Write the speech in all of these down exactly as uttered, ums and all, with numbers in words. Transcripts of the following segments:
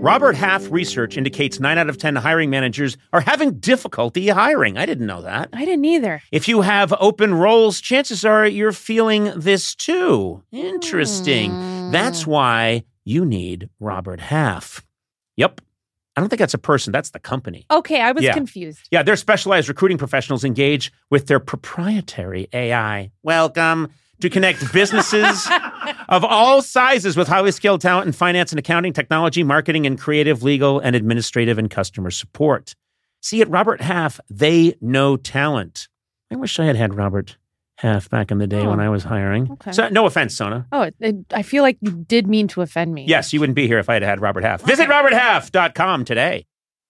Robert Half research indicates nine out of ten hiring managers are having difficulty hiring. I didn't know that. I didn't either. If you have open roles, chances are you're feeling this too. Interesting. Mm. That's why you need Robert Half. Yep. I don't think that's a person. That's the company. Okay, I was yeah. confused. Yeah, their specialized recruiting professionals engage with their proprietary A I. Welcome to connect businesses of all sizes with highly skilled talent in finance and accounting, technology, marketing, and creative, legal, and administrative and customer support. See, at Robert Half, they know talent. I wish I had had Robert Half back in the day oh. when I was hiring. Okay. So, no offense, Sona. Oh, it, it, I feel like you did mean to offend me. Yes, you wouldn't be here if I had had Robert Half. Okay. Visit robert half dot com today.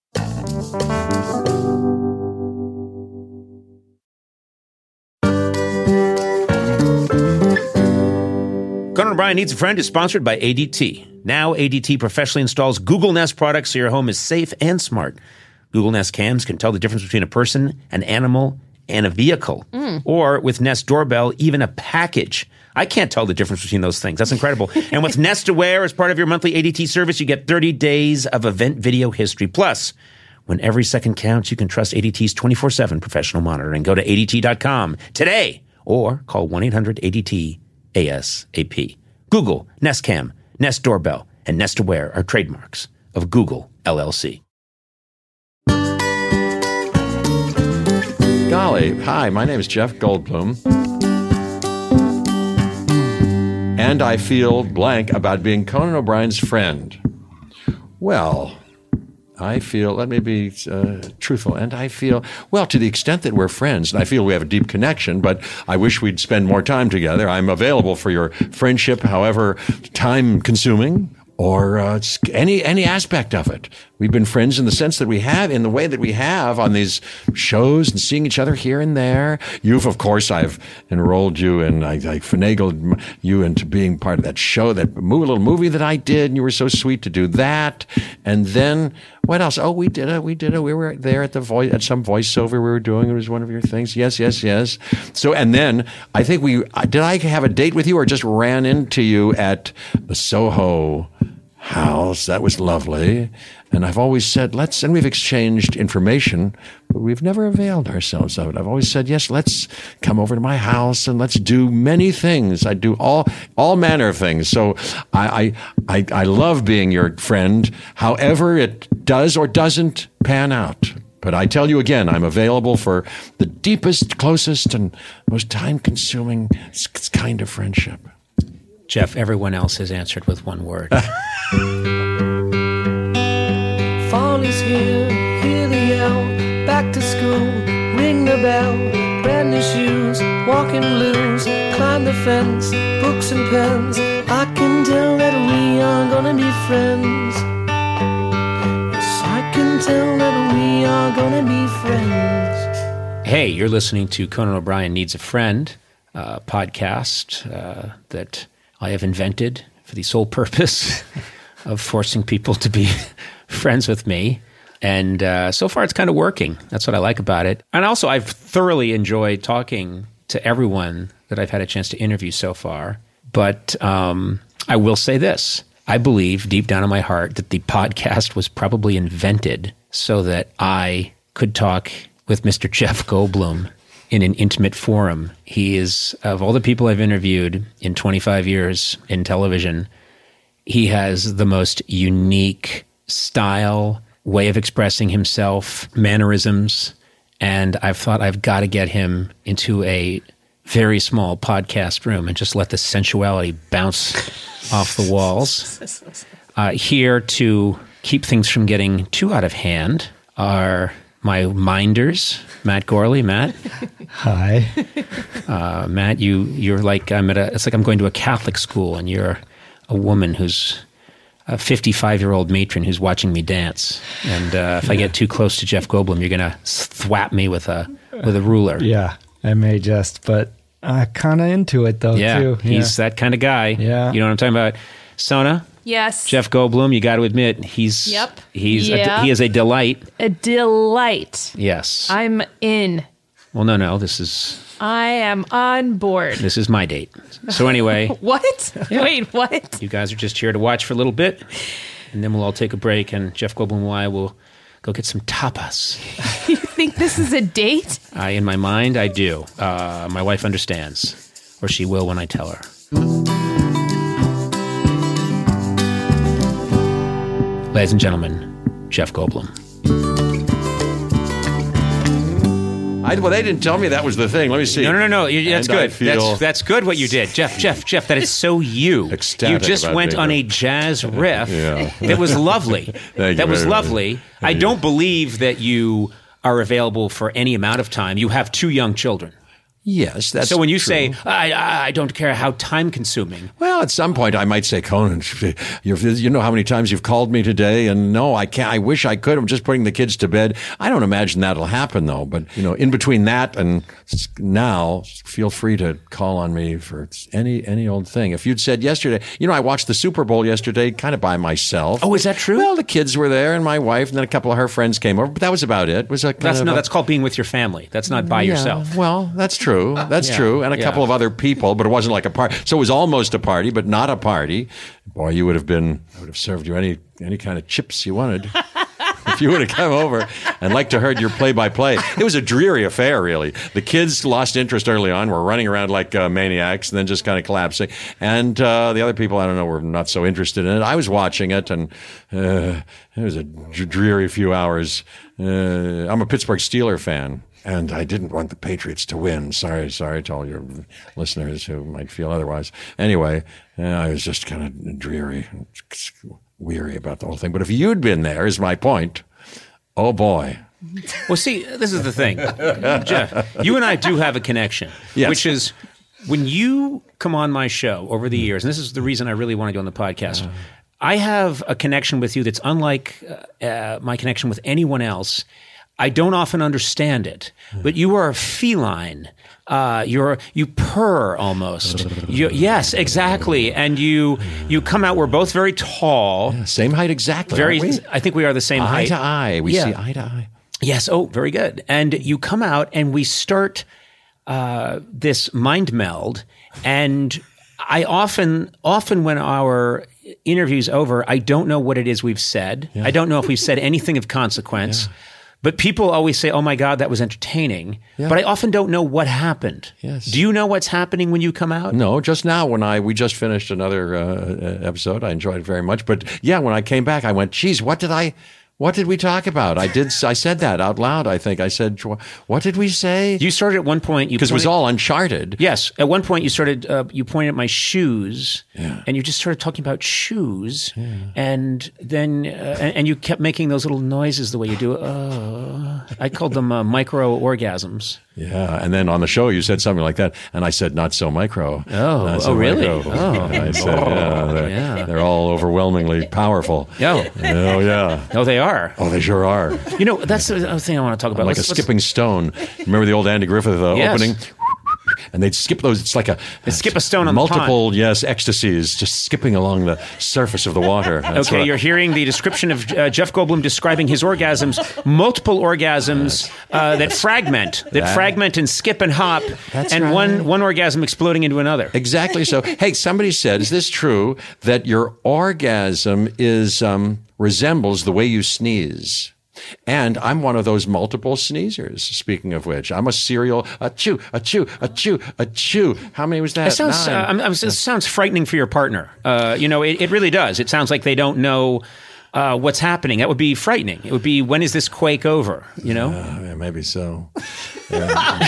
Conan O'Brien Needs a Friend is sponsored by A D T. Now A D T professionally installs Google Nest products so your home is safe and smart. Google Nest cams can tell the difference between a person, an animal, and a vehicle. Mm. Or with Nest Doorbell, even a package. I can't tell the difference between those things. That's incredible. And with Nest Aware, as part of your monthly A D T service, you get thirty days of event video history. Plus, when every second counts, you can trust A D T's twenty-four seven professional monitoring. Go to A D T dot com today or call one eight hundred A D T A S A P. Google, Nest Cam, Nest Doorbell, and Nest Aware are trademarks of Google, L L C. Golly, hi, my name is Jeff Goldblum. And I feel blank about being Conan O'Brien's friend. Well, I feel, let me be uh, truthful, and I feel, well, to the extent that we're friends, and I feel we have a deep connection, but I wish we'd spend more time together. I'm available for your friendship, however time-consuming, or uh, any any aspect of it. We've been friends in the sense that we have, in the way that we have on these shows and seeing each other here and there. You've, of course, I've enrolled you and I, I finagled you into being part of that show, that movie, little movie that I did, and you were so sweet to do that. And then, what else? Oh, we did it, we did it. We were there at the voice, at some voiceover we were doing. It was one of your things. Yes, yes, yes. So, and then, I think we, did I have a date with you or just ran into you at the Soho house? That was lovely. And I've always said, let's, and we've exchanged information, but we've never availed ourselves of it. I've always said, yes, let's come over to my house and let's do many things. I do all, all manner of things. So I, I, I, I love being your friend, however it does or doesn't pan out. But I tell you again, I'm available for the deepest, closest, and most time-consuming kind of friendship. Jeff, everyone else has answered with one word. Fall is here, hear the yell, back to school, ring the bell, brand new shoes, walking blues, climb the fence, books and pens, I can tell that we are gonna be friends. Yes, I can tell that we are gonna be friends. Hey, you're listening to Conan O'Brien Needs a Friend, uh, podcast uh, that I have invented for the sole purpose of forcing people to be friends with me. And uh, so far, it's kind of working. That's what I like about it. And also, I've thoroughly enjoyed talking to everyone that I've had a chance to interview so far. But um, I will say this. I believe deep down in my heart that the podcast was probably invented so that I could talk with Mister Jeff Goldblum in an intimate forum. He is, of all the people I've interviewed in twenty-five years in television, he has the most unique style, way of expressing himself, mannerisms, and I've thought I've got to get him into a very small podcast room and just let the sensuality bounce off the walls. Uh, here to keep things from getting too out of hand are my minders, Matt Gorley. Matt. Hi. Uh, Matt, you, you're like, I'm at a, it's like I'm going to a Catholic school and you're a woman who's a fifty-five-year-old matron who's watching me dance. And uh, if I get too close to Jeff Goldblum, you're going to thwap me with a with a ruler. Yeah, I may just, but I'm kind of into it, though, yeah, too. He's that kind of guy. Yeah. You know what I'm talking about? Sona? Yes. Jeff Goldblum, you got to admit, he's Yep. he's Yeah. a, he is a delight. A delight. Yes. I'm in. Well, no, no, this is... I am on board. This is my date. So anyway... What? Yeah. Wait, what? You guys are just here to watch for a little bit. and then we'll all take a break, and Jeff Goldblum and I will go get some tapas. You think this is a date? I, in my mind, I do. Uh, my wife understands, or she will when I tell her. Ladies and gentlemen, Jeff Goldblum. I, well, they didn't tell me that was the thing. Let me see. No, no, no, no. You, that's And I good. feel That's that's good what you did, Jeff. Jeff, Jeff. That is so you. ecstatic You just about went being on here. a jazz riff. Yeah. That was lovely. Thank that you was very much. lovely. I don't believe that you are available for any amount of time. You have two young children. Yes, that's So when you true. say, I, I I don't care how time consuming, Well, at some point I might say, Conan, you're, you know how many times you've called me today, and no, I can't. I wish I could. I'm just putting the kids to bed. I don't imagine that'll happen, though. But you know, in between that and now, feel free to call on me for any any old thing. If you'd said yesterday, you know, I watched the Super Bowl yesterday, kind of by myself. Oh, is that true? Well, the kids were there, and my wife, and then a couple of her friends came over. But that was about it. It was a kind that's of no, a- that's called being with your family. That's not by Yeah, yourself. Well, that's true. That's Yeah, true. And a yeah. couple of other people, but it wasn't like a party. So it was almost a party, but not a party. Boy, you would have been, I would have served you any any kind of chips you wanted. If you would have come over and liked to heard your play-by-play. It was a dreary affair, really. The kids lost interest early on, were running around like uh, maniacs, and then just kind of collapsing. And uh, the other people, I don't know, were not so interested in it. I was watching it, and uh, it was a d- dreary few hours. Uh, I'm a Pittsburgh Steelers fan. And I didn't want the Patriots to win. Sorry, sorry to all your listeners who might feel otherwise. Anyway, uh, I was just kind of dreary, weary about the whole thing. But if you'd been there, is my point. Oh boy. Well, see, this is the thing. Jeff, you and I do have a connection, Yes. which is when you come on my show over the years, and this is the reason I really wanted you on the podcast, I have a connection with you that's unlike uh, uh, my connection with anyone else. I don't often understand it, but you are a feline. Uh, you're you purr almost. You, yes, exactly. And you you come out. We're both very tall. Same height exactly. Very. aren't we? I think we are the same Eye height. to eye. We Yeah. see eye to eye. Yes. Oh, very good. And you come out, and we start uh, this mind meld. And I often, often when our interview's over, I don't know what it is we've said. I don't know if we've said anything of consequence. Yeah. But people always say, "Oh my God, that was entertaining." Yeah. But I often don't know what happened. Yes. Do you know what's happening when you come out? No, just now when I we just finished another uh, episode, I enjoyed it very much. But yeah, when I came back, I went, "Geez, what did I? What did we talk about?" I did. I said that out loud. I think I said, "What did we say?" You started at one point. Because it was all uncharted. Yes. At one point, you started. Uh, you pointed at my shoes, Yeah. and you just started talking about shoes, and then uh, and, and you kept making those little noises the way you do. Uh, I called them uh, micro orgasms. Yeah, and then on the show you said something like that, and I said not so micro. Oh, Not so oh, really? micro. Oh. I said, yeah, they're, Yeah. they're all overwhelmingly powerful. Oh. Oh yeah. No, they are. Oh, they sure are. You know, that's the other thing I want to talk about. Like Let's- a let's- skipping stone. Remember the old Andy Griffith uh, Yes. opening? And they'd skip those. It's like a They skip a stone on the multiple, yes, ecstasies, just skipping along the surface of the water. That's Okay, what I- you're hearing the description of uh, Jeff Goldblum describing his orgasms, multiple orgasms uh, that fragment, that That- fragment and skip and hop, That's and right. one one orgasm exploding into another. Exactly so. Hey, somebody said, is this true that your orgasm is um, resembles the way you sneeze? And I'm one of those multiple sneezers, speaking of which. I'm a serial achoo, achoo, achoo, achoo. How many was that? It sounds, uh, Nine. I'm, I'm, it sounds frightening for your partner. Uh, you know, it, it really does. It sounds like they don't know uh, what's happening. That would be frightening. It would be, when is this quake over? You know? Uh, yeah, maybe so. Yeah.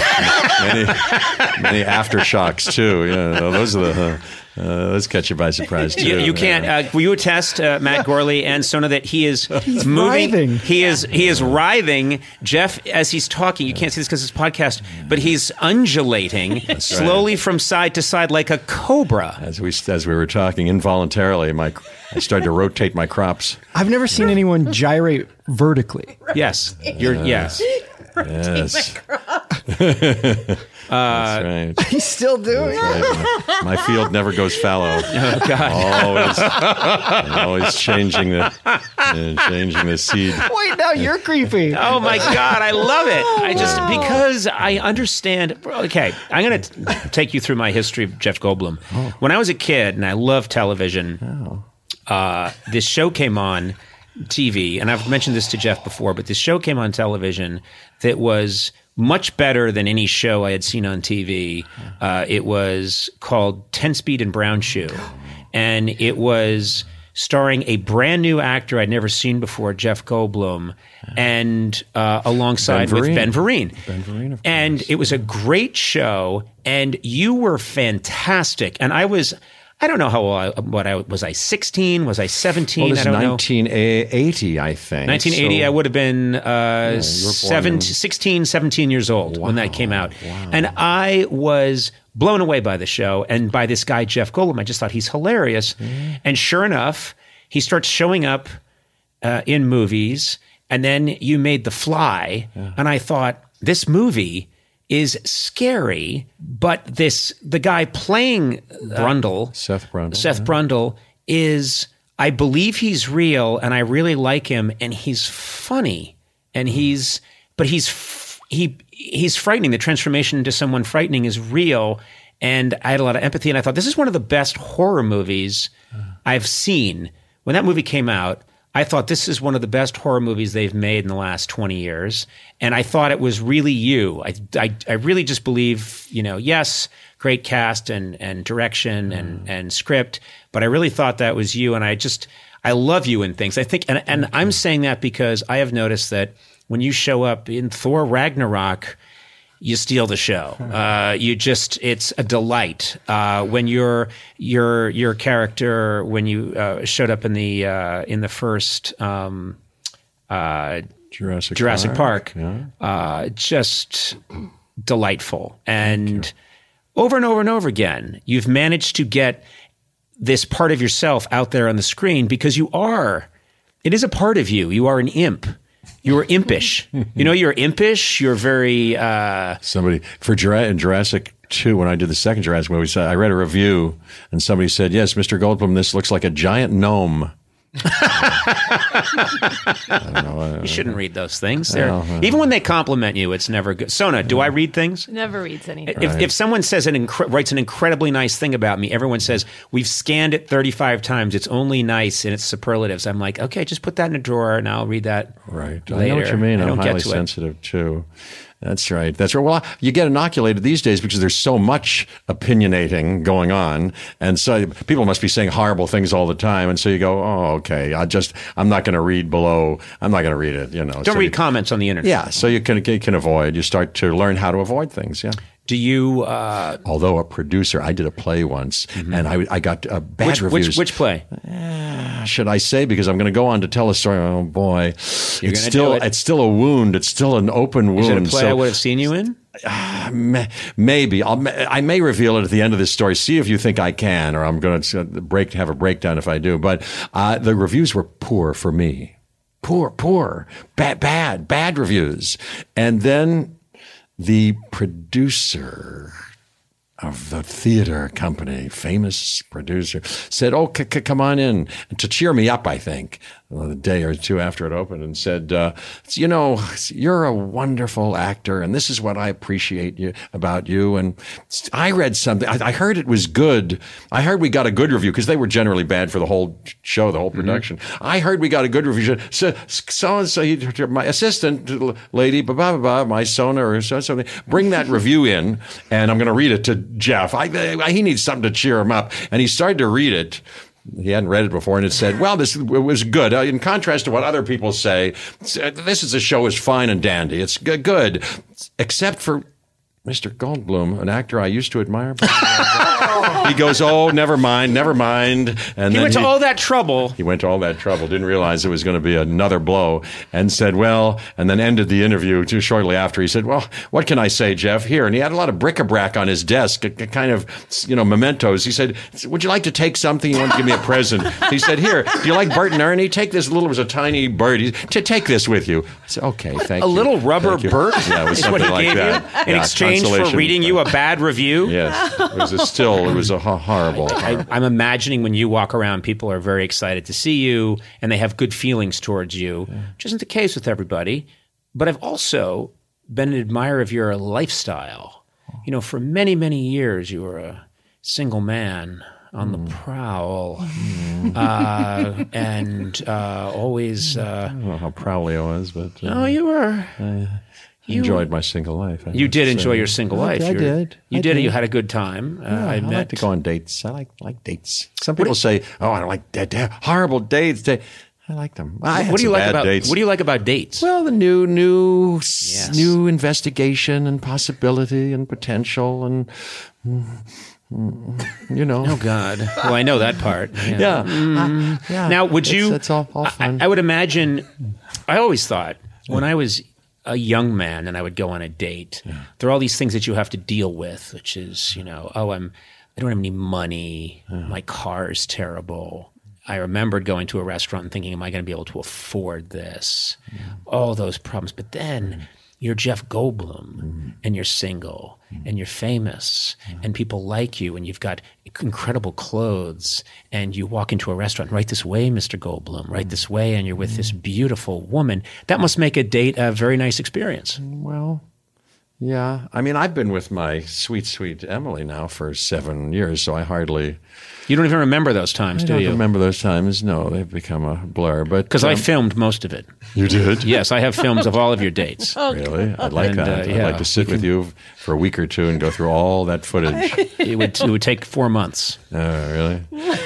many, many aftershocks, too. Yeah, those are the... Uh, Uh, let's catch you by surprise too. You, you can't. Uh, will you attest, uh, Matt Gorley and Sona, that he is moving? writhing. He is. He is writhing. Jeff, as he's talking, you can't see this because it's a podcast, but he's undulating slowly from side to side like a cobra. As we as we were talking, involuntarily, my I started to rotate my crops. I've never seen anyone gyrate vertically. Yes, you're. Yes. Yes, that's right. He's still doing it. Right. My field never goes fallow. Oh God. Always, always changing the uh, changing the seed. Wait, now you're creepy. Oh my God, I love it. I just, because I understand. Okay, I'm going to take you through my history of Jeff Goldblum. When I was a kid and I loved television, uh, this show came on T V, and I've mentioned this to Jeff before, but this show came on television that was much better than any show I had seen on T V. Uh, it was called ten Speed and Brown Shoe, and it was starring a brand new actor I'd never seen before, Jeff Goldblum, and uh, alongside Ben with Vereen. Ben Vereen. Ben Vereen, of course. And it was a great show, and you were fantastic. And I was, I don't know how old I, what I was I sixteen? Was I seventeen? Well, this I is don't know. nineteen eighty, I think. nineteen eighty, So- I would have been uh, you were born seven, in- sixteen, seventeen years old when that came out. wow. And I was blown away by the show and by this guy, Jeff Goldblum. I just thought he's hilarious. Mm. And And sure enough, he starts showing up uh, in movies. And then you made The Fly. And I thought, this movie is scary, but this the guy playing Brundle, Seth Brundle, Seth yeah. Brundle is, I believe he's real, and I really like him, and he's funny, and he's, but he's f- he he's frightening. The transformation into someone frightening is real, and I had a lot of empathy, and I thought this is one of the best horror movies I've seen. When that movie came out, I thought this is one of the best horror movies they've made in the last twenty years. And I thought it was really you. I, I, I really just believe, you know, yes, great cast and, and direction and, and script, but I really thought that was you. And I just, I love you in things. I think, and, and I'm saying that because I have noticed that when you show up in Thor Ragnarok, you steal the show. Uh, you just, it's a delight. Uh, when your, your, your character, when you, uh, showed up in the, uh, in the first, um, uh, Jurassic, Jurassic Park, Yeah. uh, just delightful. And over and over and over again, you've managed to get this part of yourself out there on the screen because you are, it is a part of you. You are an imp. You're impish. You know, you're impish. You're very, uh, Somebody for Jura- in Jurassic two, when I did the second Jurassic movie, so I read a review and somebody said, "Yes, Mister Goldblum, this looks like a giant gnome." I don't know. uh, you shouldn't read those things. They're, Well, uh, even when they compliment you, it's never good. Sona, do I read things? Never reads anything. If, if someone says an incre- writes an incredibly nice thing about me, everyone says, we've scanned it thirty-five times. It's only nice in its superlatives. I'm like, okay, just put that in a drawer and I'll read that Right. I later. know what you mean. I I'm don't get highly to it. sensitive too. That's right. That's right. Well, you get inoculated these days because there's so much opinionating going on. And so people must be saying horrible things all the time. And so you go, oh, okay, I just, I'm not going to read below. I'm not going to read it, you know. Don't so read you, comments on the internet. Yeah. So you can, you can avoid, you start to learn how to avoid things. Yeah. Do you, uh, Although a producer, I did a play once and I, I got uh, bad which, reviews. which, which play? Should I say? Because I'm going to go on to tell a story. Oh boy, You're it's gonna still do it. it's still a wound. It's still an open wound. Is it a play so I would have seen you in? may- maybe I'll, I may reveal it at the end of this story. See if you think I can, or I'm going to break have a breakdown if I do. But uh, the reviews were poor for me. Poor, poor, bad, bad, bad reviews. And then the producer of the theater company, famous producer, said, "Oh, c- c- come on in," to cheer me up, I think, well, a day or two after it opened, and said, uh, "You know, you're a wonderful actor, and this is what I appreciate you about you." And I read something. I, I heard it was good. I heard we got a good review because they were generally bad for the whole show, the whole production. Mm-hmm. I heard we got a good review. So, so and so, he- my assistant lady, blah blah blah, my Sona or so something, bring that review in, and I'm going to read it to Jeff. I, I, he needs something to cheer him up. And he started to read it. He hadn't read it before, and it said, well, this was good. Uh, in contrast to what other people say, this is a show is fine and dandy. It's g- good, except for Mister Goldblum, an actor I used to admire. He goes, oh, never mind, never mind. And He then went to all that trouble. He went to all that trouble, didn't realize it was going to be another blow, and said, well, and then ended the interview too shortly after. He said, well, what can I say, Jeff? Here. And he had a lot of bric-a-brac on his desk, a, a kind of, you know, mementos. He said, would you like to take something? He wanted to give me a present. He said, here, do you like Bert and Ernie? Take this little, it was a tiny bird. He to take this with you. I said, okay, thank A you. little rubber Thank you. Bert Yeah, it was is what something he like gave that. you in Yeah, exchange for consolation. reading you a bad review. Yes, it was a still, it was a ho- horrible. I, I'm imagining when you walk around, people are very excited to see you and they have good feelings towards you, which isn't the case with everybody. But I've also been an admirer of your lifestyle. You know, for many, many years, you were a single man on the prowl, uh, and uh, always. Uh, I don't know how prowly I was, but uh, oh, you were. I you, enjoyed my single life. I You did must enjoy say. your single life. I, I You're- did. You I did. did. You had a good time. Uh, Yeah, I I, met. like to go on dates. I like like dates. Some people say, "Oh, I don't like da- da- horrible dates." Da-" I like them. I had What do you some like bad about? dates. What do you like about dates? Well, the new, new, s Yes. new investigation and possibility and potential and mm, mm, you know. Oh God! Well, I know that part. Yeah. Yeah. Uh, yeah. Now, would It's- you? It's all, all I, fun. I would imagine. I always thought when I was a young man and I would go on a date, there are all these things that you have to deal with, which is, you know, oh, I'm, I don't have any money. My car is terrible. I remembered going to a restaurant and thinking, am I going to be able to afford this? All those problems. But then you're Jeff Goldblum and you're single and you're famous and people like you and you've got incredible clothes and you walk into a restaurant, right this way, Mister Goldblum, right this way, and you're with this beautiful woman. That must make a date a very nice experience. Well, yeah. I mean, I've been with my sweet, sweet Emily now for seven years, so I hardly You don't even remember those times, I do don't you? remember those times. No, they've become a blur. But Because I um, filmed most of it. you did. Yes, I have films of all of your dates. Really? I'd like And, uh, that. I'd yeah, like to sit with you for a week or two and go through all that footage. It would, it would take four months. Oh, really?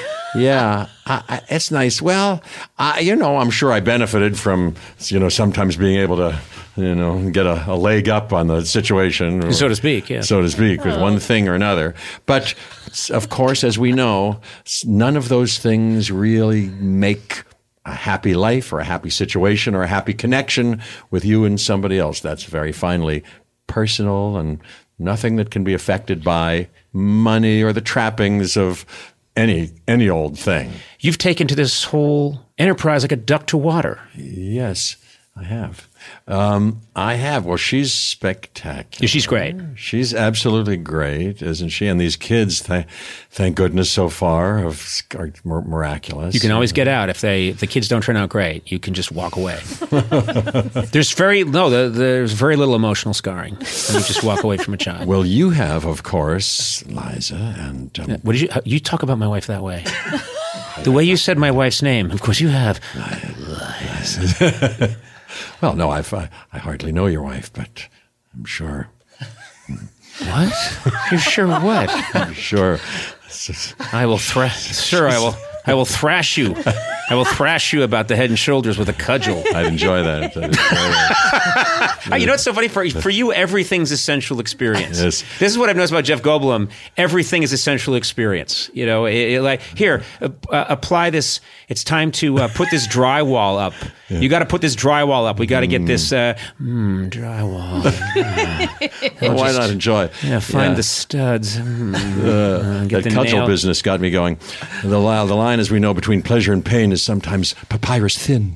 Yeah, I, I, it's nice. Well, I, you know, I'm sure I benefited from, you know, sometimes being able to, you know, get a, a leg up on the situation, So to speak, yeah. so to speak, with one thing or another. But of course, as we know, none of those things really make a happy life or a happy situation or a happy connection with you and somebody else. That's very finely personal and nothing that can be affected by money or the trappings of any any old thing. You've taken to this whole enterprise like a duck to water. Yes, I have. Um, I have. Well, she's spectacular. She's great. She's absolutely great, isn't she? And these kids, th- thank goodness so far, have, are mir- miraculous. You can always get out if they if the kids don't turn out great. You can just walk away. There's very no, the, there's very little emotional scarring when you just walk away from a child. Well, you have, of course, Liza, and um, What did you you talk about my wife that way? The way you said my wife's name, of course you have. well, no, I've, I, I hardly know your wife, but I'm sure. What? You're sure what? I'm sure. I will thrash. Sure, I will. I will thrash you. I will thrash you about the head and shoulders with a cudgel. I'd enjoy that. I'd enjoy that. Oh, you know what's so funny? For, for you, everything's a sensual experience. Yes. This is what I've noticed about Jeff Goldblum. Everything is a sensual experience. You know, it, it, like here, uh, uh, apply this. It's time to uh, put this drywall up. You got to put this drywall up. We got to get this uh, mm, drywall. Mm. Well, why just- not enjoy it? Yeah, find Yeah. the studs. Mm. Uh, get The the cudgel nail. business got me going. The, li- the line, as we know, between pleasure and pain is sometimes papyrus thin.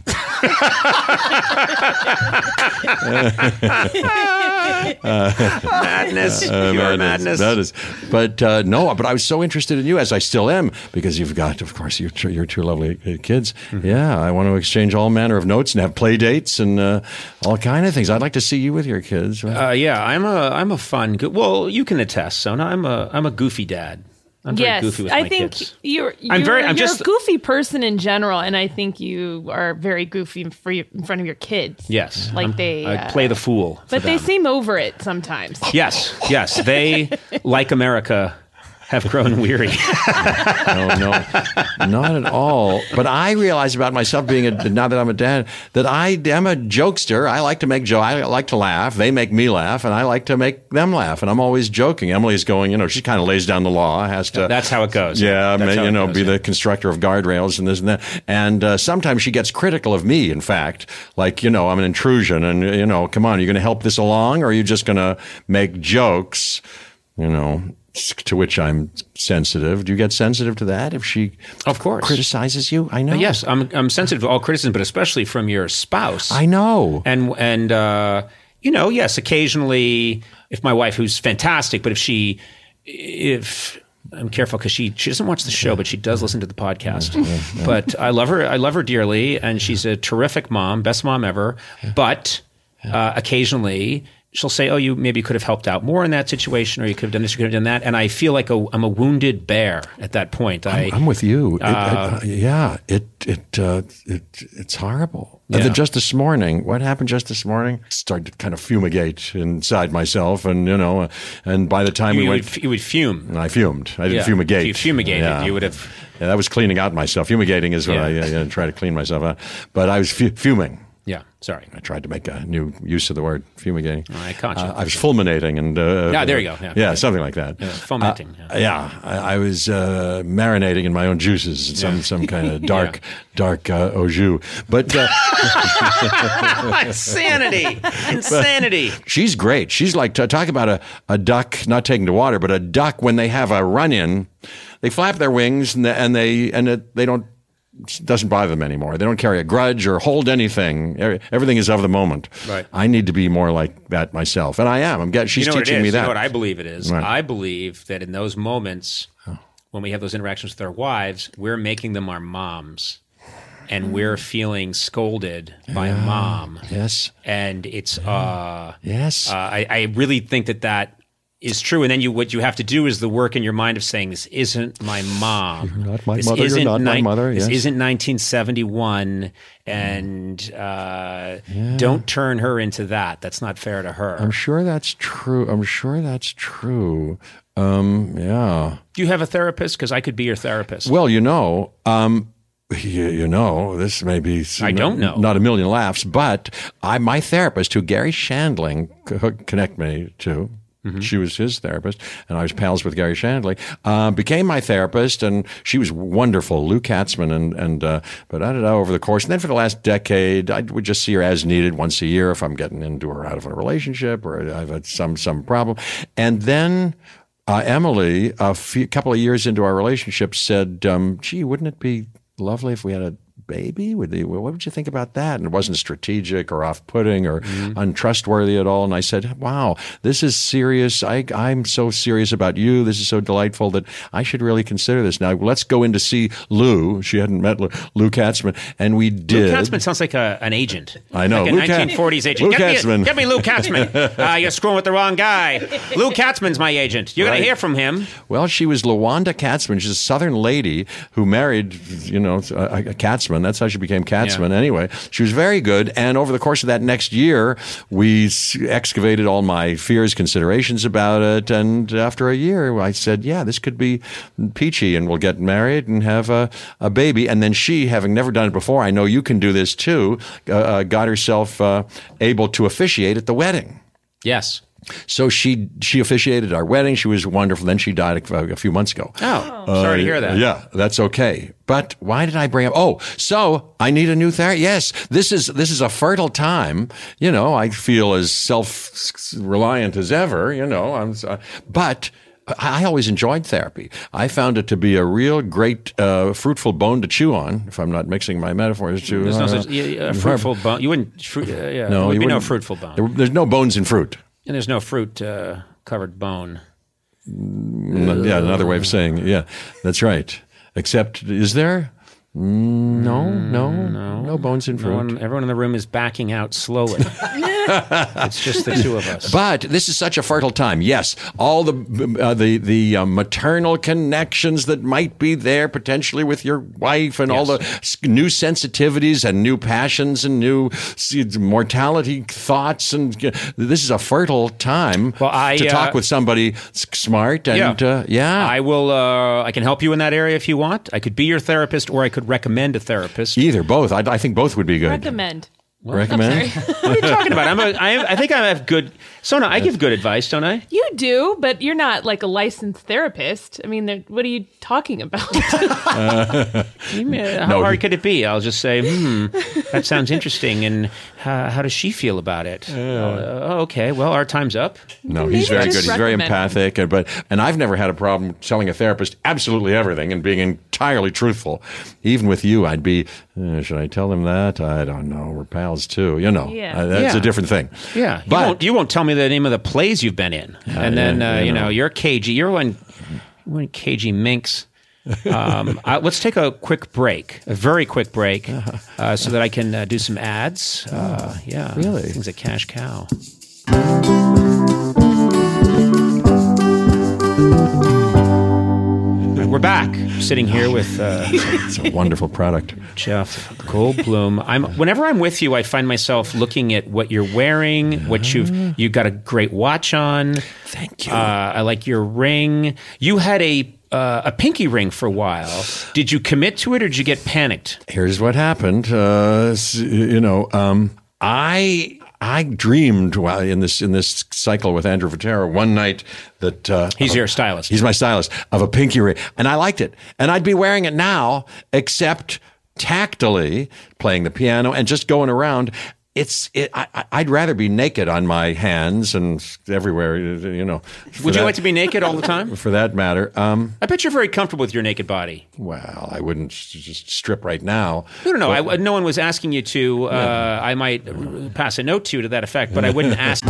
Madness, Uh, pure madness. madness. That is, but uh, no. But I was so interested in you, as I still am, because you've got, of course, your two, your two lovely uh, kids. Mm-hmm. Yeah, I want to exchange all manner of notes and have play dates and uh, all kind of things. I'd like to see you with your kids. Uh, yeah, I'm a I'm a fun. Go- well, you can attest, Sona. I'm a I'm a goofy dad. I'm very Yes, goofy with I my think kids. you're. you're I'm very- I'm you're just- a goofy person in general, and I think you are very goofy in, for your, in front of your kids. Yes, like I'm- they. I uh, play the fool. for but they them. seem over it sometimes. Yes, yes, they like America have grown weary. No, no, not at all. But I realize about myself being a, now that I'm a dad, that I am a jokester. I like to make joke. I like to laugh. They make me laugh, and I like to make them laugh. And I'm always joking. Emily's going, you know, she kind of lays down the law. Has to. That's how it goes. Yeah, That's may, how you it know, goes, be yeah. the constructor of guardrails and this and that. And uh, sometimes she gets critical of me. In fact, like you know, I'm an intrusion, and you know, come on, are you going to help this along, or are you just going to make jokes? You know. To which I'm sensitive. Do you get sensitive to that if she Of course. criticizes you? I know. Yes, I'm I'm sensitive to all criticism, but especially from your spouse. I know. And and uh, you know, yes, occasionally, if my wife, who's fantastic, but if she, if I'm careful because she she doesn't watch the show, but she does listen to the podcast. But I love her. I love her dearly, and she's a terrific mom, best mom ever. But uh, occasionally, she'll say, "Oh, you maybe could have helped out more in that situation, or you could have done this, you could have done that." And I feel like a, I'm a wounded bear at that point. I, I'm, I'm with you. It, Uh, it, yeah, it it uh, it it's horrible. Yeah. And then just this morning, what happened just this morning? Started to kind of fumigate inside myself, and you know, and by the time you, we you went, would, you would fume. I fumed. I didn't Yeah. fumigate. If you fumigated, Yeah. you would have. Yeah, that was cleaning out myself. Fumigating is when Yeah. I uh, try to clean myself out. But I was fu- fuming. Yeah, sorry. I tried to make a new use of the word fumigating. I caught you. Uh, I was fulminating and uh, Yeah, there you go. Yeah. yeah, something like that. Yeah, fomenting, Uh, yeah. yeah, I, I was uh, marinating in my own juices, some some kind of dark dark uh, au jus. But uh, Insanity! Insanity! she's great. She's like t- talk about a, a duck not taking to water, but a duck when they have a run in, they flap their wings and they, and they and it, they don't. It doesn't bother them anymore. They don't carry a grudge or hold anything. Every- Everything is of the moment. Right. I need to be more like that myself, and I am. I'm getting. She's you know teaching what it me is? that. You know what I believe it is? Right. I believe that in those moments when we have those interactions with our wives, we're making them our moms. And we're feeling scolded by a mom. Yes. And it's, uh, Yes. uh, I, I really think that that is true. And then you, what you have to do is the work in your mind of saying, this isn't my mom. You're not my This mother, you're isn't not my nine- mother, This yes. isn't nineteen seventy-one. And uh, don't turn her into that. That's not fair to her. I'm sure that's true. I'm sure that's true. Um, yeah. Do you have a therapist? Because I could be your therapist. Well, you know, um, you, you know, this may be I don't know. not a million laughs, but I my therapist, who Gary Shandling c- connect me to. Mm-hmm. She was his therapist, and I was pals with Gary Shandling. Uh, became my therapist, and she was wonderful, Lou Katzman, and and uh, but I don't know over the course. And then for the last decade, I would just see her as needed once a year if I'm getting into or out of a relationship or I've had some some problem. And then uh, Emily, a few, couple of years into our relationship, said, um, "Gee, wouldn't it be lovely if we had a baby? Would they, what would you think about that?" And it wasn't strategic or off-putting or Mm-hmm. untrustworthy at all. And I said, "Wow, this is serious. I, I'm so serious about you. This is so delightful that I should really consider this. Now, let's go in to see Lou." She hadn't met Lou, Lou Katzman, and we did. Lou Katzman sounds like a, an agent. I know. Like a Lou Kat- nineteen forties agent. Lou get, Katzman. Me, get me Lou Katzman. Uh, you're screwing with the wrong guy. Lou Katzman's my agent. You're going Right. to hear from him. Well, she was LaWanda Katzman. She's a Southern lady who married, you know, a, a Katzman. That's how she became Katzman. Yeah. Anyway, she was very good. And over the course of that next year, we s- excavated all my fears, considerations about it. And after a year, I said, "Yeah, this could be peachy, and we'll get married and have a, a baby." And then she, having never done it before, I know you can do this too, uh, uh, got herself uh, able to officiate at the wedding. Yes. So she she officiated our wedding. She was wonderful. Then she died a, a few months ago. Oh, sorry to hear that. Yeah, that's okay. But why did I bring up? Oh, so I need a new therapist. Yes, this is this is a fertile time. You know, I feel as self reliant as ever. You know, I'm. Uh, but I always enjoyed therapy. I found it to be a real great, uh, fruitful bone to chew on. If I'm not mixing my metaphors too. There's no uh, such yeah, a fruitful bone. You wouldn't. Fruit, uh, yeah, No, there would you be no wouldn't- fruitful bone. there- there's no bones in fruit. And there's no fruit uh, covered bone. Yeah, another way of saying it. Yeah, that's right. Except, is there? Mm, no, no, no, no bones in No fruit. one, everyone in the room is backing out slowly. It's just the two of us. But this is such a fertile time. Yes, all the uh, the the uh, maternal connections that might be there potentially with your wife, and all Yes. the s- new sensitivities and new passions and new s- mortality thoughts, and uh, this is a fertile time Well, I, to talk uh, with somebody s- smart and Yeah. uh, yeah. I will. Uh, I can help you in that area if you want. I could be your therapist, or I could recommend a therapist. Either, both. I, I think both would be good. Recommend. Recommend. What are you talking about? I'm a, I, I think I have good. Sona, I give good advice, don't I? You do, but you're not like a licensed therapist. I mean, there- what are you talking about? How No, hard he- could it be? I'll just say, hmm, that sounds interesting. And how, how does she feel about it? Oh, okay, well, our time's up. No, Maybe he's very just good. He's very recommend. empathic, and but and I've never had a problem telling a therapist absolutely everything and being entirely truthful. Even with you, I'd be, uh, should I tell them that? I don't know. We're pals too, you know. Yeah. Uh, that's Yeah. a different thing. Yeah, you But- won't, you won't tell me the name of the plays you've been in, and then yeah, uh, you you know, know. you're cagey. You're one, one cagey minx. Um, I, let's take a quick break, a very quick break, uh, so that I can uh, do some ads. Uh, yeah, Really? things at Cash Cow. We're back, sitting here with uh, It's a wonderful product. Jeff Goldblum. I'm whenever I'm with you, I find myself looking at what you're wearing, what you've you got a great watch on. Thank you. Uh, I like your ring. You had a uh, a pinky ring for a while. Did you commit to it, or did you get panicked? Here's what happened. Uh, s- you know, um, I I dreamed while in this in this cycle with Andrew Vatera one night that uh, He's your stylist. He's my stylist of a pinky ring, and I liked it, and I'd be wearing it now, except tactily playing the piano and just going around. It's it, I, I'd rather be naked on my hands and everywhere. You know. for Would you that- like to be naked all the time? For that matter. Um, I bet you're very comfortable with your naked body. well, I wouldn't s- just strip right now. No, no, no. I, no one was asking you to. Uh, I might pass a note to you to that effect, but I wouldn't ask.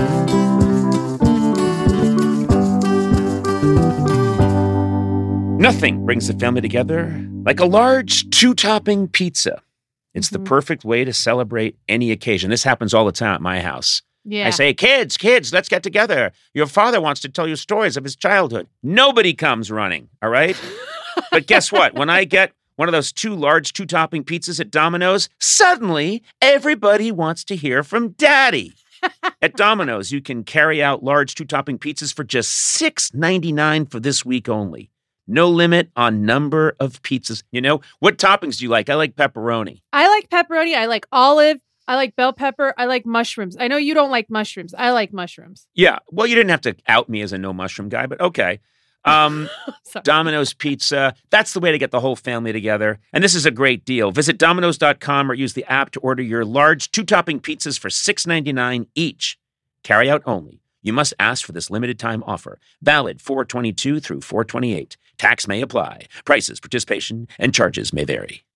Nothing brings the family together like a large two-topping pizza. It's the perfect way to celebrate any occasion. This happens all the time at my house. Yeah. I say, kids, kids, let's get together. Your father wants to tell you stories of his childhood. Nobody comes running, all right? But guess what? When I get one of those two large two-topping pizzas at Domino's, suddenly everybody wants to hear from Daddy. At Domino's, you can carry out large two-topping pizzas for just six ninety-nine for this week only. No limit on number of pizzas. You know, what toppings do you like? I like pepperoni. I like pepperoni. I like olive. I like bell pepper. I like mushrooms. I know you don't like mushrooms. I like mushrooms. Yeah, well, you didn't have to out me as a no mushroom guy, but okay. Um, Sorry. Domino's Pizza, that's the way to get the whole family together. And this is a great deal. Visit Domino's dot com or use the app to order your large two-topping pizzas for six ninety-nine each. Carry out only. You must ask for this limited time offer. Valid four twenty-two through four twenty-eight. Tax may apply. Prices, participation, and charges may vary.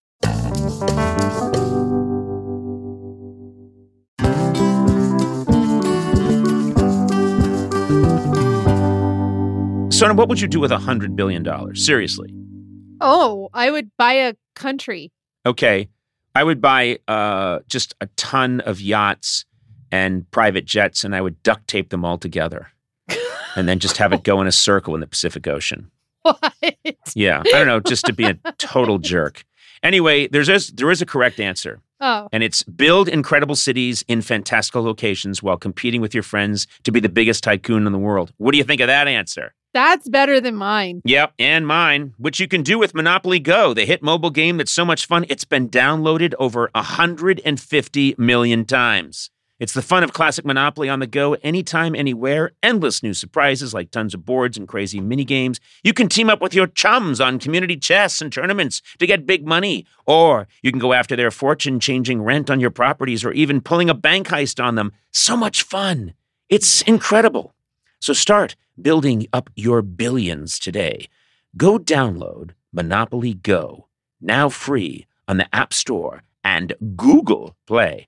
Sona, what would you do with one hundred billion dollars? Seriously. Oh, I would buy a country. Okay. I would buy uh, just a ton of yachts and private jets, and I would duct tape them all together and then just have it go in a circle in the Pacific Ocean. What? Yeah. I don't know, just to be a total jerk. Anyway, there's a, there is a correct answer, Oh, and it's build incredible cities in fantastical locations while competing with your friends to be the biggest tycoon in the world. What do you think of that answer? that's better than mine. Yep, and mine, which you can do with Monopoly Go, the hit mobile game that's so much fun, it's been downloaded over one hundred fifty million times. It's the fun of classic Monopoly on the go, anytime, anywhere, endless new surprises like tons of boards and crazy mini games. You can team up with your chums on community chess and tournaments to get big money, or you can go after their fortune changing rent on your properties or even pulling a bank heist on them. So much fun. It's incredible. So start building up your billions today. Go download Monopoly Go, now free on the App Store and Google Play.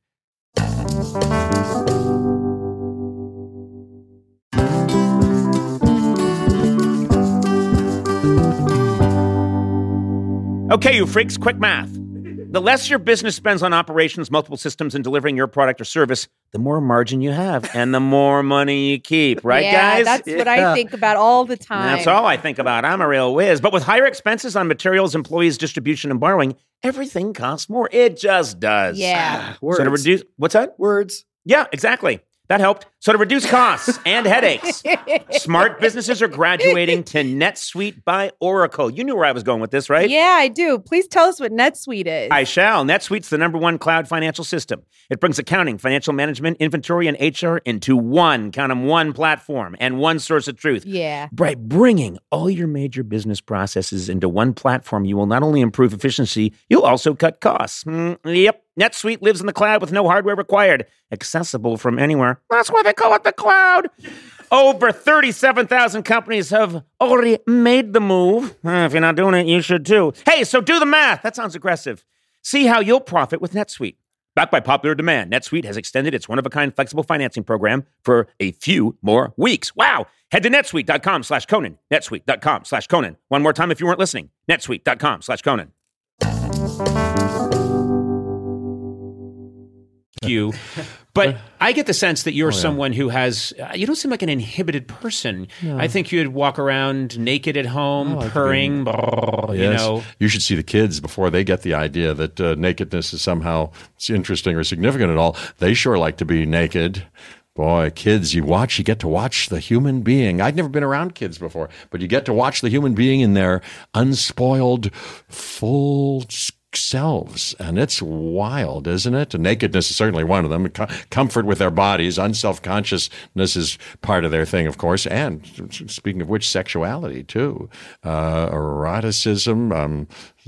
Okay, you freaks, quick math. The less your business spends on operations, multiple systems, and delivering your product or service, the more margin you have and the more money you keep. Right, yeah, guys? that's what Yeah. I think about all the time. That's all I think about. I'm a real whiz. But with higher expenses on materials, employees, distribution, and borrowing, everything costs more. It just does. Yeah. So to reduce, what's that? Words. Yeah, exactly. That helped. So to reduce costs and headaches, smart businesses are graduating to NetSuite by Oracle. You knew where I was going with this, right? Yeah, I do. Please tell us what NetSuite is. I shall. NetSuite's the number one cloud financial system. It brings accounting, financial management, inventory, and H R into one, count 'em, one platform and one source of truth. yeah. By bringing all your major business processes into one platform, you will not only improve efficiency, you'll also cut costs. Mm, yep. NetSuite lives in the cloud with no hardware required, accessible from anywhere. That's why they call it the cloud. Over thirty-seven thousand companies have already made the move. Uh, if you're not doing it, you should too. Hey, so do the math. That sounds aggressive. See how you'll profit with NetSuite. Backed by popular demand, NetSuite has extended its one-of-a-kind flexible financing program for a few more weeks. Wow. Head to netsuite.com slash Conan. netsuite.com slash Conan. One more time if you weren't listening. netsuite.com slash Conan. That's you. But I get the sense that you're Oh, yeah. someone who has, uh, you don't seem like an inhibited person. I think you'd walk around naked at home, Oh, I could purring, brrr, you Yes. know. You should see the kids before they get the idea that uh, nakedness is somehow interesting or significant at all. They sure like to be naked. Boy, kids, you watch, you get to watch the human being. I'd never been around kids before, but you get to watch the human being in their unspoiled, full s- selves. And it's wild, isn't it? And nakedness is certainly one of them. Co- comfort with their bodies, unself-consciousness is part of their thing, of course. And speaking of which, sexuality, too. Uh, eroticism, um,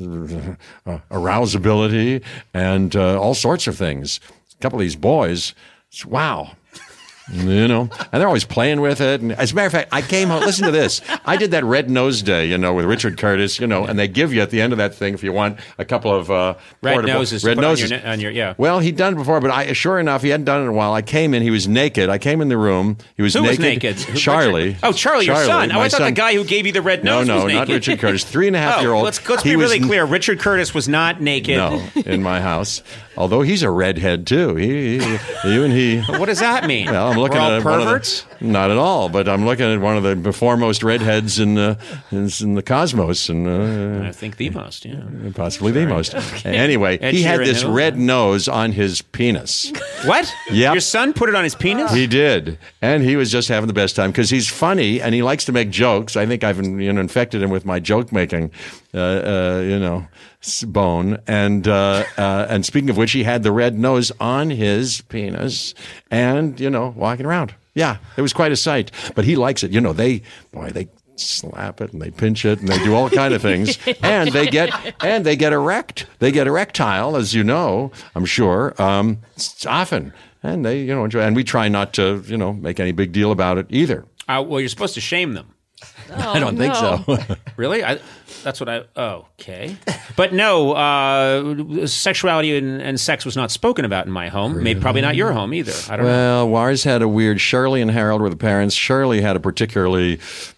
uh, arousability, and uh, all sorts of things. A couple of these boys, it's, wow. You know, and they're always playing with it. And as a matter of fact, I came home. Listen to this. I did that Red Nose Day, you know, with Richard Curtis, you know, and they give you at the end of that thing, if you want, a couple of uh, Red portable- noses. to Red put on noses. your, on your, yeah. Well, he'd done it before, but I sure enough, he hadn't done it in a while. I came in, he was naked. I came in the room. He was Who naked. was naked? Who- Charlie. Richard? Oh, Charlie, your son. Oh, my I thought the son. guy who gave you the red No, nose no, was naked. not Richard Curtis. Three and a half Oh, year old. let's, let's He be was really n- clear. Richard Curtis was not naked. No, in my house. Although he's a redhead too. He, he you and he. What does that mean? Well, I'm looking We're all at one of the- perverts? not at all, but I'm looking at one of the foremost redheads in the in, in the cosmos, and uh, I think the most, yeah. possibly the most. Anyway, Ed he had Sheeran, this who? red nose on his penis. What? Yep. Your son put it on his penis? He did, and he was just having the best time because he's funny and he likes to make jokes. I think I've you know infected him with my joke making, uh, uh, you know, s- bone. And uh, uh, and speaking of which, he had the red nose on his penis, and you know, walking around. Yeah, it was quite a sight. But he likes it. You know, they boy they slap it and they pinch it and they do all kind of things, and they get and they get erect. They get erectile, as you know, I'm sure, um, s- often. And they, you know, enjoy. And we try not to, you know, make any big deal about it either. Uh, well, you're supposed to shame them. Oh, I don't think no. so. Really? I, that's what I. Oh, okay. But no, uh, sexuality and, and sex was not spoken about in my home. Maybe probably not your home either. I don't know. Well, Wars had a weird. Shirley and Harold were the parents. Shirley had a particularly.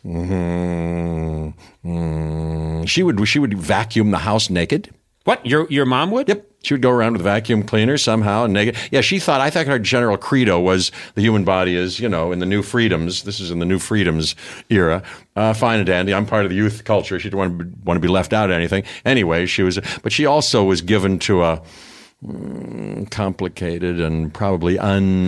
Mm, mm, she would she would vacuum the house naked. What? Your your mom would? Yep. She would go around with a vacuum cleaner somehow and naked. Yeah, she thought, I thought her general credo was the human body is, you know, in the new freedoms. This is in the new freedoms era. Uh, fine and dandy. I'm part of the youth culture. She didn't want to, be, want to be left out of anything. Anyway, she was, but she also was given to a mm, complicated and probably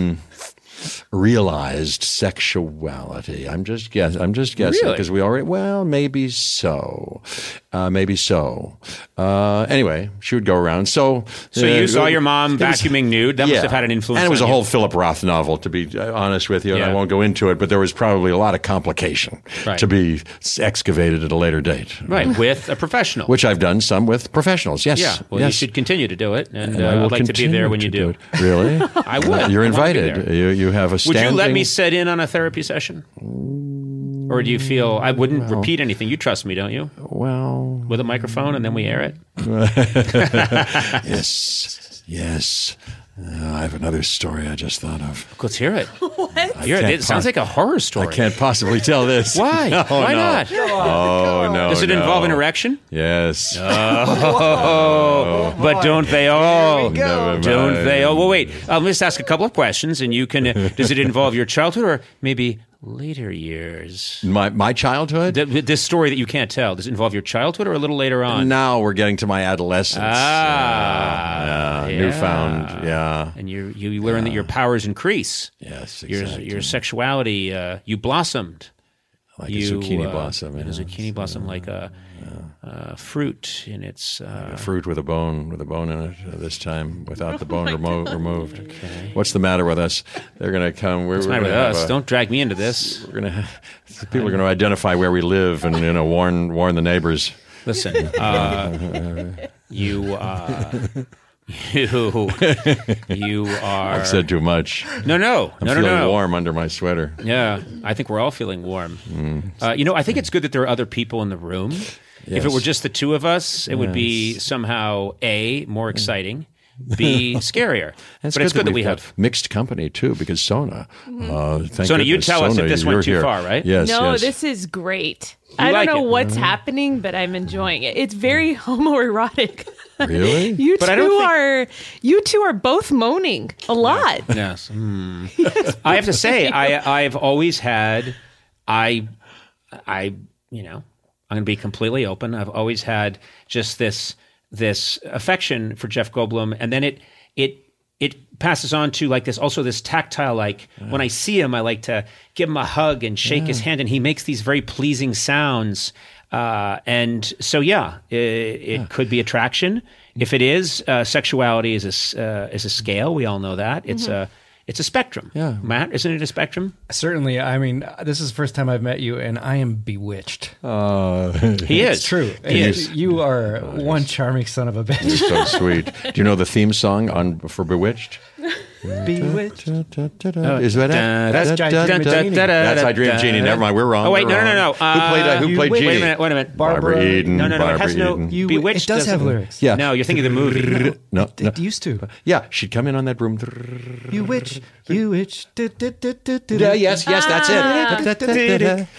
unrealized sexuality. I'm just guess. I'm just guessing Really? because we already. Well, maybe so. Uh, maybe so. Uh, anyway, she would go around. So, So uh, you saw your mom it was- vacuuming nude. That yeah. must have had an influence. And it was on a you. whole Philip Roth novel, to be uh, honest with you. And Yeah. I won't go into it, but there was probably a lot of complication Right. to be excavated at a later date. Right, with a professional. Which I've done some with professionals. Yes. yeah, well, yes. you should continue to do it, and, And uh, I will I'd like to be there continue when you to do. it. Really? I would. You're I wanna be invited. there. You you have a Would standing. you let me sit in on a therapy session? Or do you feel I wouldn't repeat anything? You trust me, don't you? Well, With a microphone, and then we air it. yes, yes. Uh, I have another story I just thought of. Let's hear it. What? Hear it. can't It sounds po- like a horror story. I can't possibly tell this. Why? No, Why no. not? Oh no! Does it no. involve an erection? Yes. Oh, but don't they all? Never Don't mind. they all? Well, wait. Uh, let's ask a couple of questions, and you can. Uh, does it involve your childhood or maybe later years? My my childhood. Th- This story that you can't tell, does it involve your childhood or a little later on? Now we're getting to my adolescence. Ah, yeah, yeah. newfound. Yeah. And you you learn that your powers increase. Yes. Your Exactly. your sexuality, uh, you blossomed. like you, a zucchini uh, blossom. like Yeah. a zucchini blossom, like a uh, fruit in its. Uh, A fruit with a bone, with a bone in it. Uh, this time, without the bone remo- removed. What's the matter with us? They're going to come. We're, what's the we're matter with gonna have us? a- Don't drag me into this. We're going to. People are going to identify where we live and you know warn warn the neighbors. Listen, uh, you, uh, you, you are. I've said too much. no, no, I'm no, no, feeling no. warm under my sweater. Yeah, I think we're all feeling warm. Uh, you know, I think it's good that there are other people in the room. If it Yes. were just the two of us, it would be Yes. somehow A, more exciting, B, scarier. And but it's good that we we've got have. mixed company too, because Sona. Uh, thank Sona, you goodness, tell us if Sona, this went you're too here. far, right? Yes. No, yes. this is great. I like don't know it? what's happening, but I'm enjoying it. It's very homoerotic. Really? You But I two don't think- are you two are both moaning a lot. Yes. Hmm. I have to say, I I've always had, I, I you know, I'm going to be completely open. I've always had just this this affection for Jeff Goldblum, and then it it it passes on to like this also this tactile. Like yeah. when I see him, I like to give him a hug and shake yeah. his hand, and he makes these very pleasing sounds. Uh, and so, yeah, it, it yeah. could be attraction. If it is, uh, sexuality is a uh, is a scale. We all know that. It's mm-hmm. a it's a spectrum. Yeah, Matt, isn't it a spectrum? Certainly. I mean, this is the first time I've met you, and I am bewitched. Uh, he is it's true. He and is. You are oh, one charming son of a bitch. You're so sweet. Do you know the theme song on for Bewitched? Bewitched. Oh, is that it? That's Dream Genie. That's I Dream Genie. Never mind. We're wrong. Oh wait, we're no, no, no, no. who played uh, Who played wait, Genie? Wait a minute. Wait a minute. Barbara, Barbara Eden. No, no, no. Barbara it has no. Eden. You, Bewitched it does doesn't- have lyrics. Yeah. No, you're thinking of the movie. No, It, no. it used to. Yeah, she'd come in on that broom. You witch. You witch. Yeah, yes, yes, that's it.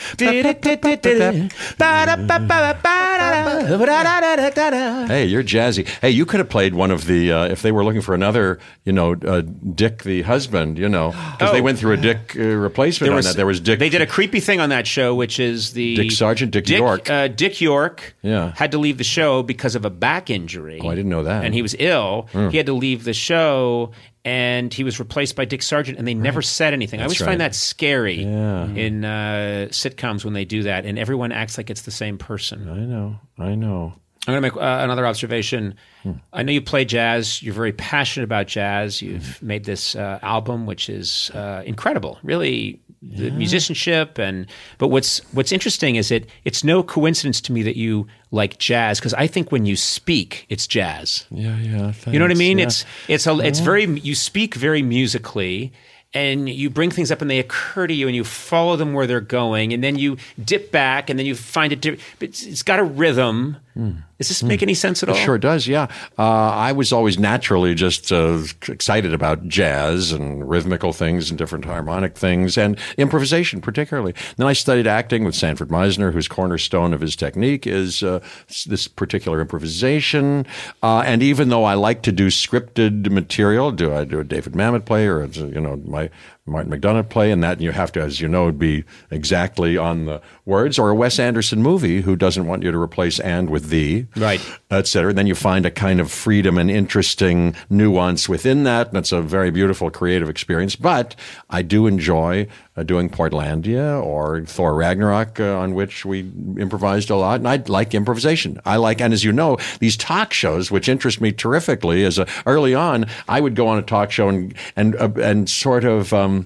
Hey, you're jazzy. Hey, you could have played one of the, uh, if they were looking for another, you know, uh, Dick the husband, you know, because Oh. they went through a Dick uh, replacement on that. There was Dick. They did a creepy thing on that show, which is the Dick Sargent, Dick York. Uh, Dick York Yeah. had to leave the show because of a back injury. Oh, I didn't know that. And he was ill. He had to leave the show, and he was replaced by Dick Sargent, and they never said anything. I always right. find that scary Yeah. in uh, sitcoms when they do that, and everyone acts like it's the same person. I know, I know. I'm going to make uh, another observation. Hmm. I know you play jazz. You're very passionate about jazz. You've made this uh, album, which is uh, incredible. Really, the musicianship and but what's what's interesting is it it's no coincidence to me that you like jazz because I think when you speak, it's jazz. Yeah, yeah. Thanks. You know what I mean? Yeah. It's it's a it's very you speak very musically. And you bring things up and they occur to you and you follow them where they're going and then you dip back and then you find it different. It's, it's got a rhythm. Mm. Does this make any sense at all? It sure does, yeah. Uh, I was always naturally just uh, excited about jazz and rhythmical things and different harmonic things and improvisation particularly. Then I studied acting with Sanford Meisner, whose cornerstone of his technique is uh, this particular improvisation. Uh, and even though I like to do scripted material, do I do a David Mamet play or, a, you know, my Martin McDonagh play, and that you have to, as you know, be exactly on the words, or a Wes Anderson movie who doesn't want you to replace and with the, right, et cetera. And then you find a kind of freedom and interesting nuance within that, and it's a very beautiful creative experience. But I do enjoy uh, doing Portlandia or Thor Ragnarok, uh, on which we improvised a lot, and I like improvisation. I like, and as you know, these talk shows, which interest me terrifically. As a, early on, I would go on a talk show and and uh, and sort of um,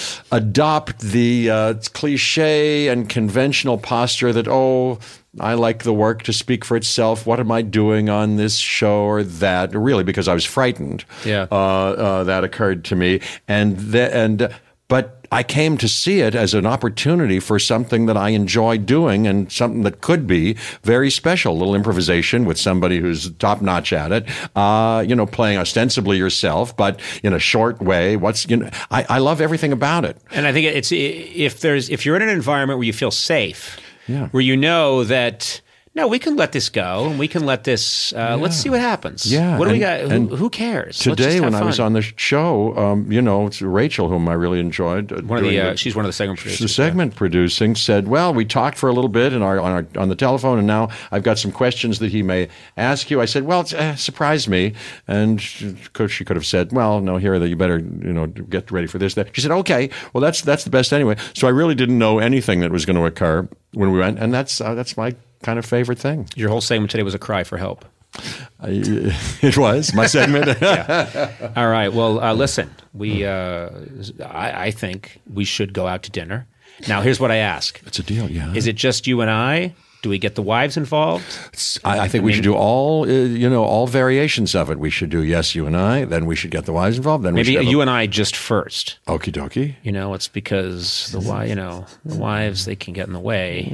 adopt the uh, cliche and conventional posture that, oh, I like the work to speak for itself. What am I doing on this show or that? Really, because I was frightened. Yeah, uh, uh, that occurred to me, and the, and but. I came to see it as an opportunity for something that I enjoy doing and something that could be very special. A little improvisation with somebody who's top notch at it. Uh, you know, playing ostensibly yourself, but in a short way. What's you know, I, I love everything about it. And I think it's if there's if you're in an environment where you feel safe, yeah. where you know that. No, we can let this go, and we can let this. Uh, yeah. Let's see what happens. Yeah, what do and, we got? Who, who cares? Today, when fun. I was on the show, um, you know, it's Rachel, whom I really enjoyed. Uh, one of the, uh, she's one of the segment producers. The segment yeah. producing said, "Well, we talked for a little bit in our, on our on the telephone, and now I've got some questions that he may ask you." I said, "Well, it's, uh, surprise me," and she could, she could have said, "Well, no, here that you better, you know, get ready for this." That she said, "Okay, well, that's that's the best anyway." So I really didn't know anything that was going to occur when we went, and that's uh, that's my kind of favorite thing. Your whole segment today was a cry for help. I, it was my segment. Yeah. All right. Well, uh, listen, we. Uh, I, I think we should go out to dinner. Now, here's what I ask. It's a deal. Yeah. Is it just you and I? Do we get the wives involved? I, I think I we mean, should do all, uh, you know, all variations of it. We should do yes, you and I. Then we should get the wives involved. Then maybe we you a, and I just first. Okie dokie. You know, it's because the wife, you know, the wives they can get in the way.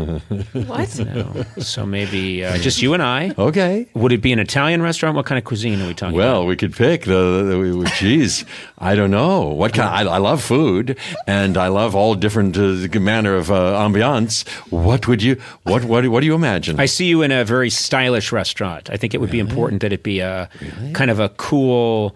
What? You know, so maybe uh, just you and I. Okay. Would it be an Italian restaurant? What kind of cuisine are we talking well, about? Well, we could pick the. the, the geez, I don't know what kind. I, I love food, and I love all different uh, manner of uh, ambiance. What would you? What What, what, what do you imagine? I see you in a very stylish restaurant. I think it would be important that it be a kind of a cool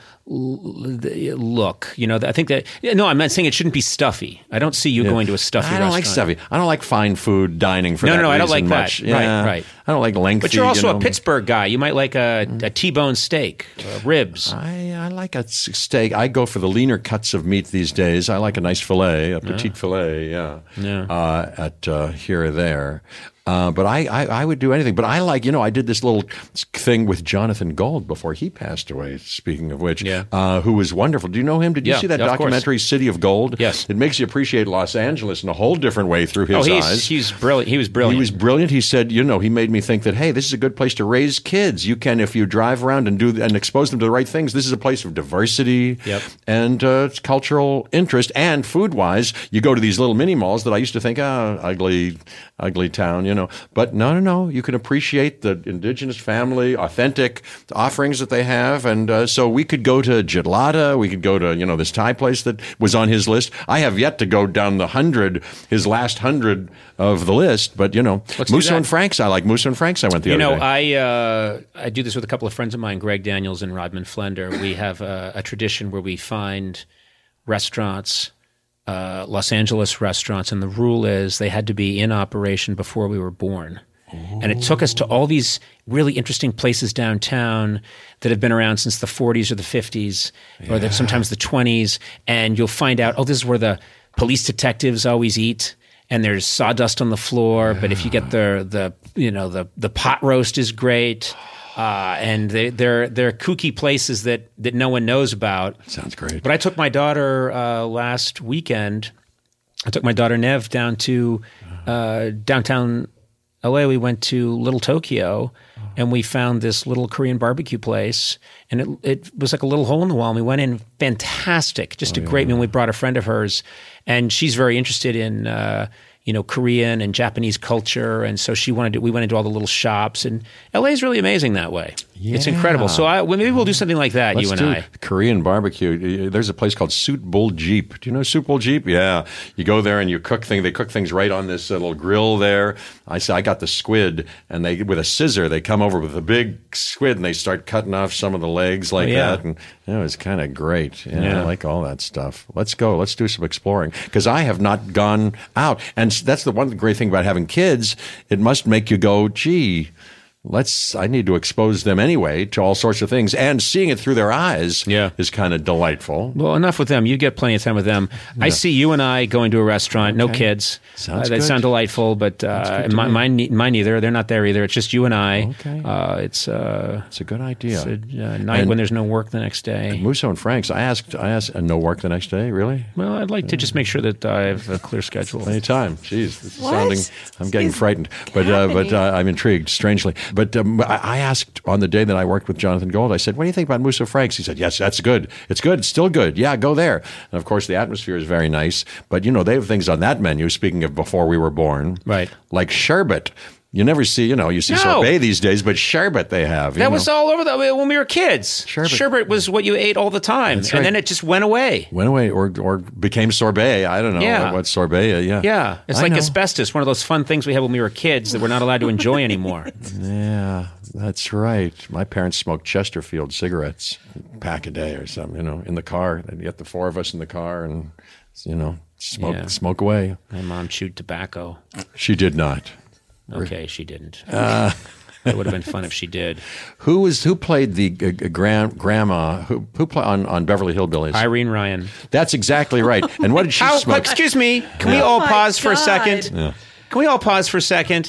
l- look. You know, I think that, no, I'm not saying it shouldn't be stuffy. I don't see you Yeah. going to a stuffy I don't restaurant. like stuffy. I don't like fine food dining for No, that no, I don't reason like that. much. Right, Yeah. right. I don't like lengthy. But you're also you know. a Pittsburgh guy. You might like a, a T-bone steak, uh, ribs. I, I like a s- steak. I go for the leaner cuts of meat these days. I like a nice fillet, a petite fillet, yeah, Yeah. Uh, at uh, here or there. Uh, but I, I, I would do anything. But I like, you know, I did this little thing with Jonathan Gold before he passed away, speaking of which, Yeah. uh, who was wonderful. Do you know him? Did you Yeah, see that yeah, of course. documentary, City of Gold? Yes. It makes you appreciate Los Angeles in a whole different way through his Oh, he's, eyes. he's brilliant. He was brilliant. He was brilliant. He said, you know, he made me think that, hey, this is a good place to raise kids. You can, if you drive around and do and expose them to the right things, this is a place of diversity Yep. and uh, cultural interest. And food wise, you go to these little mini malls that I used to think, ah, ugly, ugly town, you know. But no, no, no. You can appreciate the indigenous family, authentic offerings that they have. And uh, so we could go to Jitlada. We could go to, you know, this Thai place that was on his list. I have yet to go down the hundred, his last hundred of the list. But, you know, Let's do Musso that. and Frank's. I like Musso and Frank's. I went the You other know, day. I uh, I do this with a couple of friends of mine, Greg Daniels and Rodman Flender. We have a, a tradition where we find restaurants, uh, Los Angeles restaurants, and the rule is they had to be in operation before we were born. And it took us to all these really interesting places downtown that have been around since the forties or the fifties, or that sometimes the twenties. And you'll find out, oh, this is where the police detectives always eat. And there's sawdust on the floor, but if you get the the you know the the pot roast is great, uh, and they, they're they're kooky places that that no one knows about. Sounds great. But I took my daughter uh, last weekend. I took my daughter Nev down to uh, downtown L A. We went to Little Tokyo, and we found this little Korean barbecue place, and it it was like a little hole in the wall. And we went in, fantastic, just a great meal. We brought a friend of hers, and she's very interested in uh, you know Korean and Japanese culture, and so she wanted to. We went into all the little shops, and L A is really amazing that way. It's incredible. So I, well, maybe we'll do something like that, Let's you and do I. Korean barbecue. There's a place called Suit Bull Jeep. Do you know Suit Bull Jeep? Yeah. You go there and you cook things. They cook things right on this little grill there. I say I got the squid, and they with a scissor they come over with a big squid and they start cutting off some of the legs like Oh, yeah. that. And you know, it's kind of great. Yeah, Yeah. I like all that stuff. Let's go. Let's do some exploring because I have not gone out, and that's the one great thing about having kids. It must make you go, gee. Let's. I need to expose them anyway to all sorts of things, and seeing it through their eyes Yeah. is kind of delightful. Well, enough with them. You get plenty of time with them. I see you and I going to a restaurant. No kids. Sounds uh, They good. sound delightful, but uh, good to mine, me. mine, ne- mine neither. They're not there either. It's just you and I. Okay. Uh, it's uh, It's a good idea. it's a uh, night And- when there's no work the next day. Musso and Frank's. I asked. I asked. And no work the next day. Really? Well, I'd like to just make sure that I have a clear schedule. Anytime. Jeez, this is What? sounding. I'm getting Is frightened, but uh, but happening? uh, I'm intrigued. Strangely, but um, I, I asked on the day that I worked with Jonathan Gold. I said, "What do you think about Musso Frank's?" He said, "Yes, that's good. It's good. It's still good. Yeah, go there." And of course, the atmosphere is very nice. But you know, they have things on that menu. Speaking of before we were born, Right. Like sherbet. You never see, you know, you see No. sorbet these days, but sherbet they have. you That know. was all over the, when we were kids. Sherbet. Sherbet was what you ate all the time, That's and right. then it just went away. Went away or or became sorbet. I don't know Yeah. what, what sorbet. Uh, yeah, Yeah, it's I like know. asbestos, one of those fun things we had when we were kids that we're not allowed to enjoy anymore. Yeah, that's right. My parents smoked Chesterfield cigarettes, a pack a day or something. You know, in the car. They'd get the four of us in the car, and you know, smoke Yeah. smoke away. My mom chewed tobacco. She did not. Okay, she didn't. Uh. It would have been fun if she did. Who was who played the uh, uh, grand, grandma who who played on, on Beverly Hillbillies? Irene Ryan. That's exactly right. And what did she How, smoke? excuse me. Can we Oh all my pause for a God. second? Yeah. Can we all pause for a second?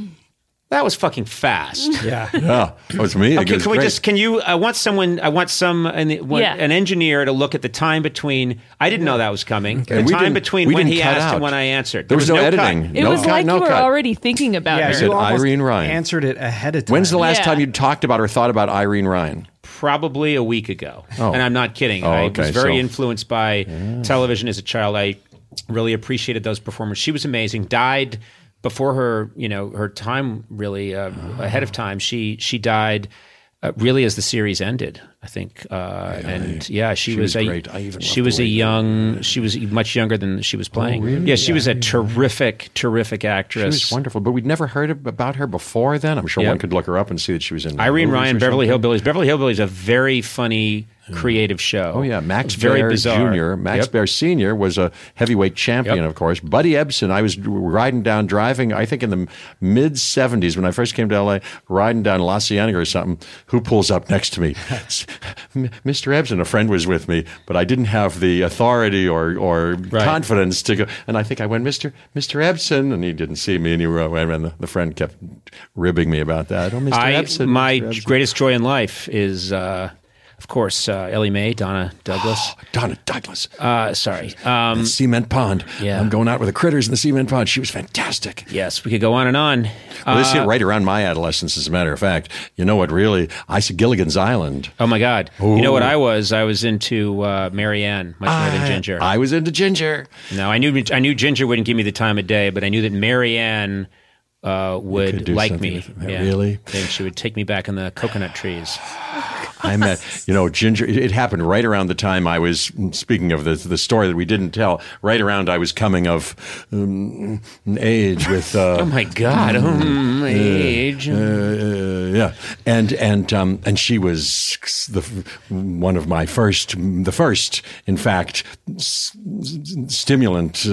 That was fucking fast. Yeah. Yeah, it was me. Okay, It was can we great. just? Can you? I want someone. I want some. An, one, Yeah. an engineer to look at the time between. I didn't know that was coming. The And we time didn't- between we when didn't he cut asked out. and when I answered. There was no cut. editing. It No was cut, like no you were cut. already thinking about Yeah, her. said you almost Irene Ryan. answered it ahead of time. When's the last Yeah. time you talked about or thought about Irene Ryan? Probably a week ago. Oh. And I'm not kidding. Oh, I okay, was very so- influenced by television as a child. I really appreciated those performers. She was amazing. Died before her, you know, her time really uh, ahead of time. She she died uh, really as the series ended, I think. Uh, Really? And yeah, she, She was, was a great. I even she loved was the a way- young. She was much younger than she was playing. Oh, really? Yeah, she Yeah, was a yeah. terrific, terrific She actress. was wonderful, but we'd never heard ab- about her before then. I'm sure Yep. one could look her up and see that she was in Irene movies Ryan, or Beverly something. Hillbillies. Beverly Hillbillies is a very funny, creative show. Oh, yeah. Max Very Baer bizarre. Junior Max Yep. Baer Senior was a heavyweight champion, Yep. of course. Buddy Ebsen, I was riding down, driving, I think in the mid seventies when I first came to L A, riding down La Cienega or something. Who pulls up next to me? Mister Ebsen, a friend was with me, but I didn't have the authority or, or Right. confidence to go. And I think I went, Mister Mister Ebsen, and he didn't see me, and, he, and the, the friend kept ribbing me about that. Oh, Mister I, Ebsen. my Mister Ebsen. greatest joy in life is, uh, of course, uh, Ellie Mae, Donna Douglas. Donna Douglas. Uh, sorry. Um, Cement Pond. Yeah. I'm going out with the critters in the Cement Pond. She was fantastic. yes, we could go on and on. Well, this Uh, hit right around my adolescence, as a matter of fact. You know what, really? I said Gilligan's Island. Oh my God! You know what Ooh. I was? I was into uh, Marianne much more than I- Ginger. I was into Ginger. no, I knew I knew Ginger wouldn't give me the time of day, but I knew that Marianne uh, could would do like something me. with that, really? And she would take me back in the coconut trees. I met, you know, Ginger. It, it happened right around the time I was, speaking of the the story that we didn't tell, right around I was coming of um, age with. Uh, Oh my God! Oh, my age. Uh, uh, yeah, and and um, and she was the one of my first, the first, in fact, s- stimulant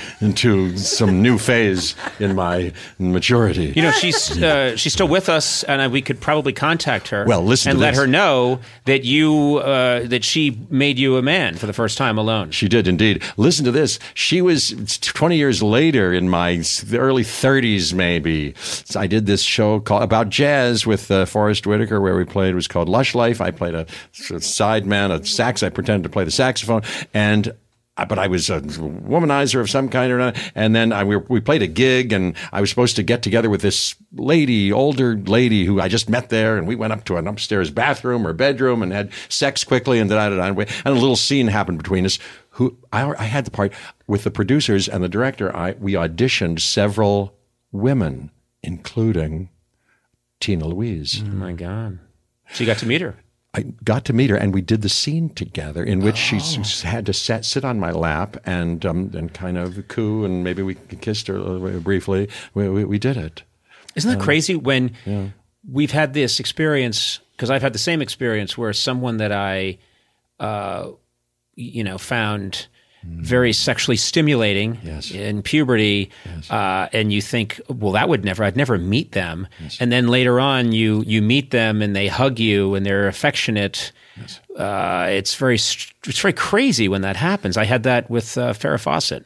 into some new phase in my maturity. You know, she's uh, she's still with us, and uh, we could probably contact her. Well, listen and to let this. her know that you uh, that she made you a man for the first time alone. She did indeed. Listen to this. She was twenty years later, in my early thirties, maybe. I did this show called about jazz with uh, Forrest Whitaker, where we played. It was called Lush Life. I played a, a sideman, a sax. I pretended to play the saxophone, and. I- But I was a womanizer of some kind or another. And then I, we, we played a gig, and I was supposed to get together with this lady, older lady who I just met there. And we went up to an upstairs bathroom or bedroom and had sex quickly, and da da da. And a little scene happened between us. Who I, I had the part with the producers and the director. I we auditioned several women, including Tina Louise. Oh my God! So you got to meet her. I got to meet her, and we did the scene together in which she s- had to sat, sit on my lap and um, and kind of coo, and maybe we kissed her uh, briefly. We, we, we did it. Isn't that crazy when we've had this experience? Because I've had the same experience where someone that I, uh, you know, found very sexually stimulating Yes. in puberty, uh, and you think, well, that would never, I'd never meet them. And then later on, you you meet them and they hug you and they're affectionate. Uh, it's very it's very crazy when that happens. I had that with uh, Farrah Fawcett.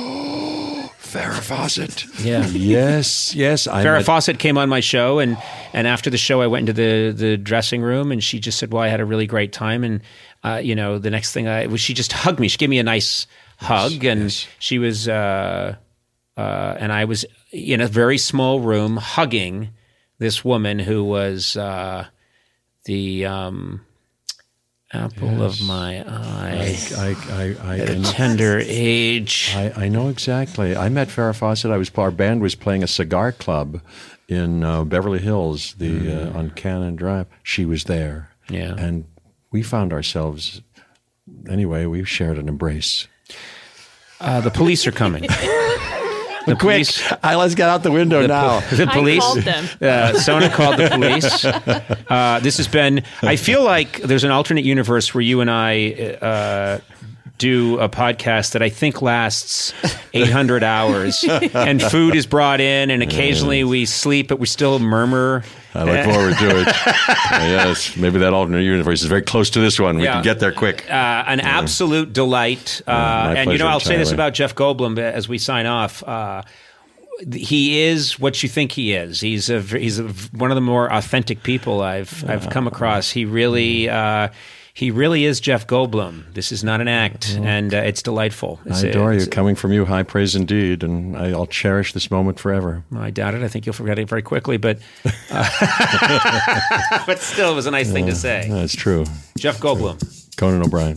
Farrah Fawcett. Yeah. Yes, yes. I Farrah met- Fawcett came on my show, and and after the show, I went into the the dressing room, and she just said, "Well, I had a really great time." And uh, you know, the next thing I was, she just hugged me. She gave me a nice hug, and yes. she was, uh, uh, and I was in a very small room hugging this woman who was uh, the um, apple of my eye I, I, I, at a I, tender age. I, I know exactly. I met Farrah Fawcett. I was our band was playing a cigar club in uh, Beverly Hills, the uh, on Cannon Drive. She was there. Yeah. and we found ourselves. Anyway, we shared an embrace. Uh, the police are coming. The Quick, police. I, let's get out the window now. The police. I called them. Uh, Sona called the police. Uh, this has been. I feel like there's an alternate universe where you and I uh, do a podcast that I think lasts eight hundred hours, and food is brought in, and occasionally we sleep, but we still murmur. I look forward to it. Uh, yes, maybe that alternate universe is very close to this one. We Yeah. can get there quick. Uh, an absolute delight. Uh, my and you know, pleasure I'll say this entirely. about Jeff Goldblum as we sign off. Uh, he is what you think he is. He's a he's a, one of the more authentic people I've I've come across. He really uh, he really is Jeff Goldblum. This is not an act, and uh, it's delightful. It's, I adore you. it's- Coming from you, high praise indeed, and I, I'll cherish this moment forever. I doubt it. I think you'll forget it very quickly, but uh, but still, it was a nice thing to say. That's true. Jeff Goldblum. Conan O'Brien.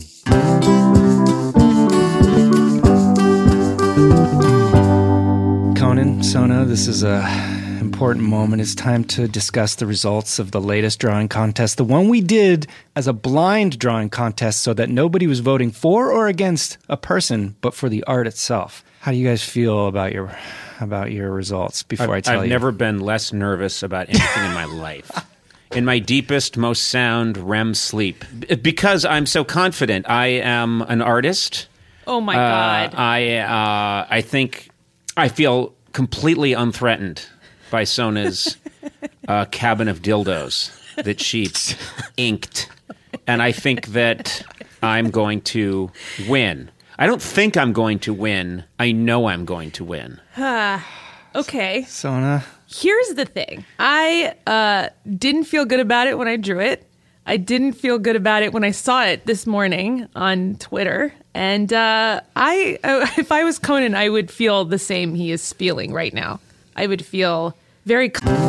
Conan, Sona, this is a important moment. It's time to discuss the results of the latest drawing contest, the one we did as a blind drawing contest so that nobody was voting for or against a person, but for the art itself. How do you guys feel about your about your results before I've, I tell I've you? never been less nervous about anything in my life. In my deepest, most sound R E M sleep. B- because I'm so confident. I am an artist. Oh my Uh, God. I uh, I think I feel completely unthreatened by Sona's uh, cabin of dildos that she inked. And I think that I'm going to win. I don't think I'm going to win. I know I'm going to win. Okay. Sona? Here's the thing. I uh, didn't feel good about it when I drew it. I didn't feel good about it when I saw it this morning on Twitter. And uh, I, uh, if I was Conan, I would feel the same he is feeling right now. I would feel very...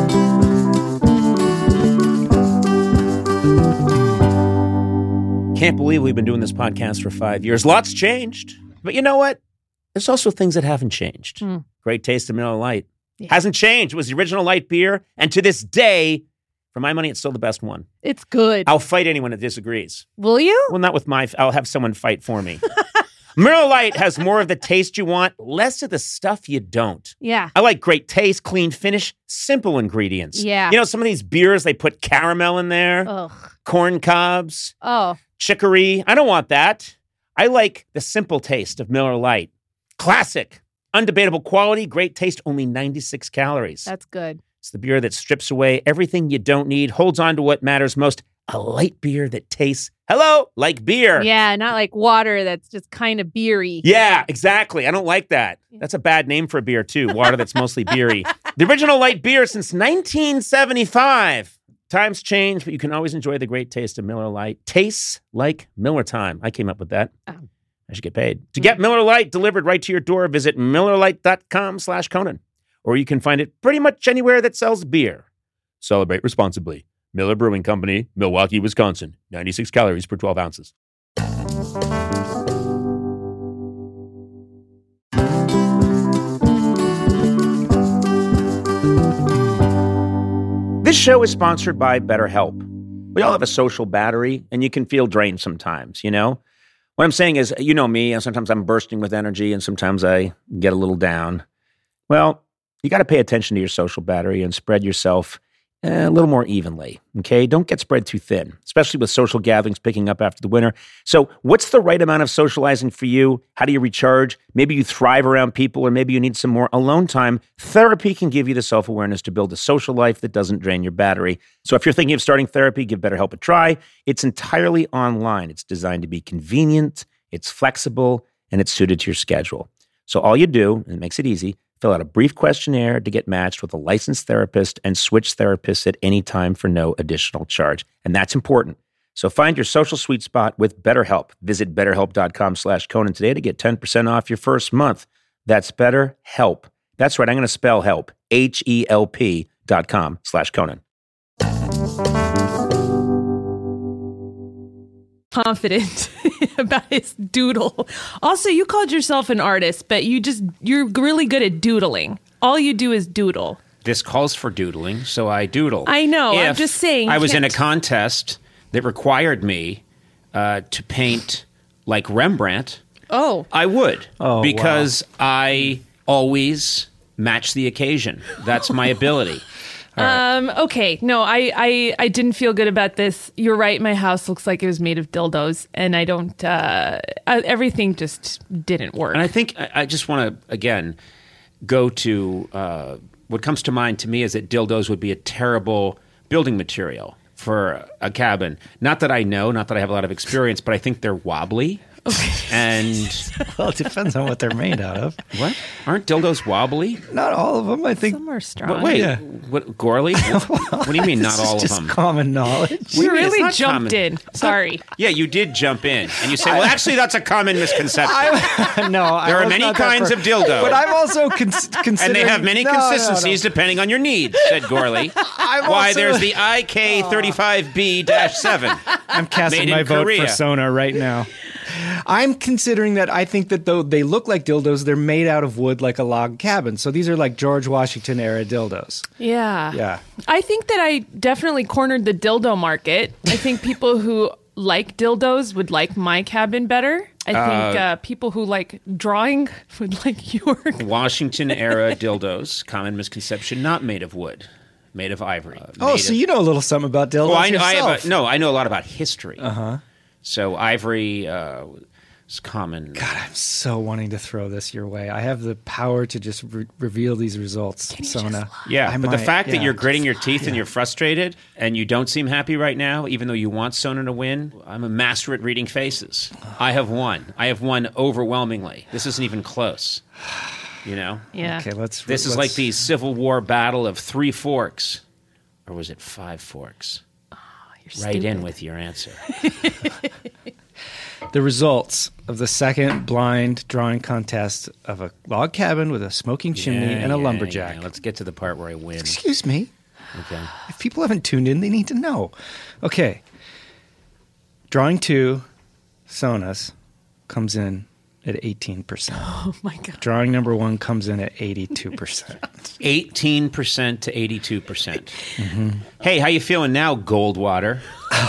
Can't believe we've been doing this podcast for five years. Lots changed. But you know what? There's also things that haven't changed. Mm. Great taste of Miller Lite. Yeah. Hasn't changed. It was the original light beer. And to this day, for my money, it's still the best one. It's good. I'll fight anyone that disagrees. Will you? Well, not with my... I'll have someone fight for me. Miller Lite has more of the taste you want, less of the stuff you don't. Yeah. I like great taste, clean finish, simple ingredients. Yeah. You know, some of these beers, they put caramel in there, Ugh. corn cobs, Oh. chicory. I don't want that. I like the simple taste of Miller Lite. Classic, undebatable quality, great taste, only ninety-six calories. That's good. It's the beer that strips away everything you don't need, holds on to what matters most. A light beer that tastes, hello, like beer. Yeah, not like water that's just kind of beery. Yeah, exactly. I don't like that. That's a bad name for a beer, too. Water that's mostly beery. The original light beer since nineteen seventy-five. Times change, but you can always enjoy the great taste of Miller Lite. Tastes like Miller time. I came up with that. Oh. I should get paid. To get Miller Lite delivered right to your door, visit MillerLite.com slash Conan. Or you can find it pretty much anywhere that sells beer. Celebrate responsibly. Miller Brewing Company, Milwaukee, Wisconsin. ninety-six calories per twelve ounces. This show is sponsored by BetterHelp. We all have a social battery, and you can feel drained sometimes, you know? What I'm saying is, you know me, and sometimes I'm bursting with energy, and sometimes I get a little down. Well, you got to pay attention to your social battery and spread yourself a little more evenly, okay? Don't get spread too thin, especially with social gatherings picking up after the winter. So what's the right amount of socializing for you? How do you recharge? Maybe you thrive around people, or maybe you need some more alone time. Therapy can give you the self-awareness to build a social life that doesn't drain your battery. So if you're thinking of starting therapy, give BetterHelp a try. It's entirely online. It's designed to be convenient, it's flexible, and it's suited to your schedule. So all you do, and it makes it easy, fill out a brief questionnaire to get matched with a licensed therapist and switch therapists at any time for no additional charge. And that's important. So find your social sweet spot with BetterHelp. Visit betterhelp.com slash Conan today to get ten percent off your first month. That's BetterHelp. That's right. I'm going to spell help. H E L P dot com slash Conan. Confident about his doodle. Also, you called yourself an artist, but you just, you're really good at doodling. All you do is doodle. This calls for doodling, so I doodle. I know. I'm If just saying. I was in a can't- contest that required me uh, to paint like Rembrandt, Oh. I would. Oh, because I always match the occasion. That's my ability. Um, okay. No, I, I, I didn't feel good about this. You're right. My house looks like it was made of dildos, and I don't, uh, I, everything just didn't work. And I think I, I just want to, again, go to uh, what comes to mind to me is that dildos would be a terrible building material for a cabin. Not that I know, not that I have a lot of experience, but I think they're wobbly. Okay. And Well, it depends on what they're made out of. what? Aren't dildos wobbly? Not all of them, I think. Some are strong. But wait, Yeah. what, Gorley? What, what do you mean, not This all is of just them? common knowledge. What do We you mean? It's really not jumped common. in. Sorry. Yeah, you did jump in, and you say, "Well, actually, that's a common misconception." no, I There are was many not that kinds far- of dildo. But I'm also cons- considering... And they have many No, no, no. consistencies depending on your needs, said Gorley. I'm Why, also- there's the I K thirty-five B seven. I'm casting made in my vote Korea. for Sona right now. I'm considering that I think that though they look like dildos, they're made out of wood like a log cabin. So these are like George Washington era dildos. Yeah. Yeah. I think that I definitely cornered the dildo market. I think people who like dildos would like my cabin better. I think uh, uh, people who like drawing would like your Washington era dildos. Common misconception: not made of wood, made of ivory. Uh, oh, so of, you know a little something about dildos well, I know. yourself. I have a, no, I know a lot about history. Uh huh. So ivory uh, is common. God, I'm so wanting to throw this your way. I have the power to just re- reveal these results, Sona. Yeah, I but might, the fact yeah. that you're gritting your teeth yeah. and you're frustrated and you don't seem happy right now, even though you want Sona to win, I'm a master at reading faces. I have won. I have won overwhelmingly. This isn't even close. You know? Yeah. Okay, let's. This let's, is like the Civil War battle of three forks. Or was it five forks? Oh, you're right stupid. in with your answer. The results of the second blind drawing contest of a log cabin with a smoking chimney Yeah, and a yeah, lumberjack. yeah. Let's get to the part where I win. Excuse me. Okay. If people haven't tuned in, they need to know. Okay. Drawing two, Sona's, comes in at eighteen percent. Oh my god. Drawing number one comes in at eighty-two percent. eighteen percent to eighty-two percent. Mm-hmm. Hey, how you feeling now, Goldwater?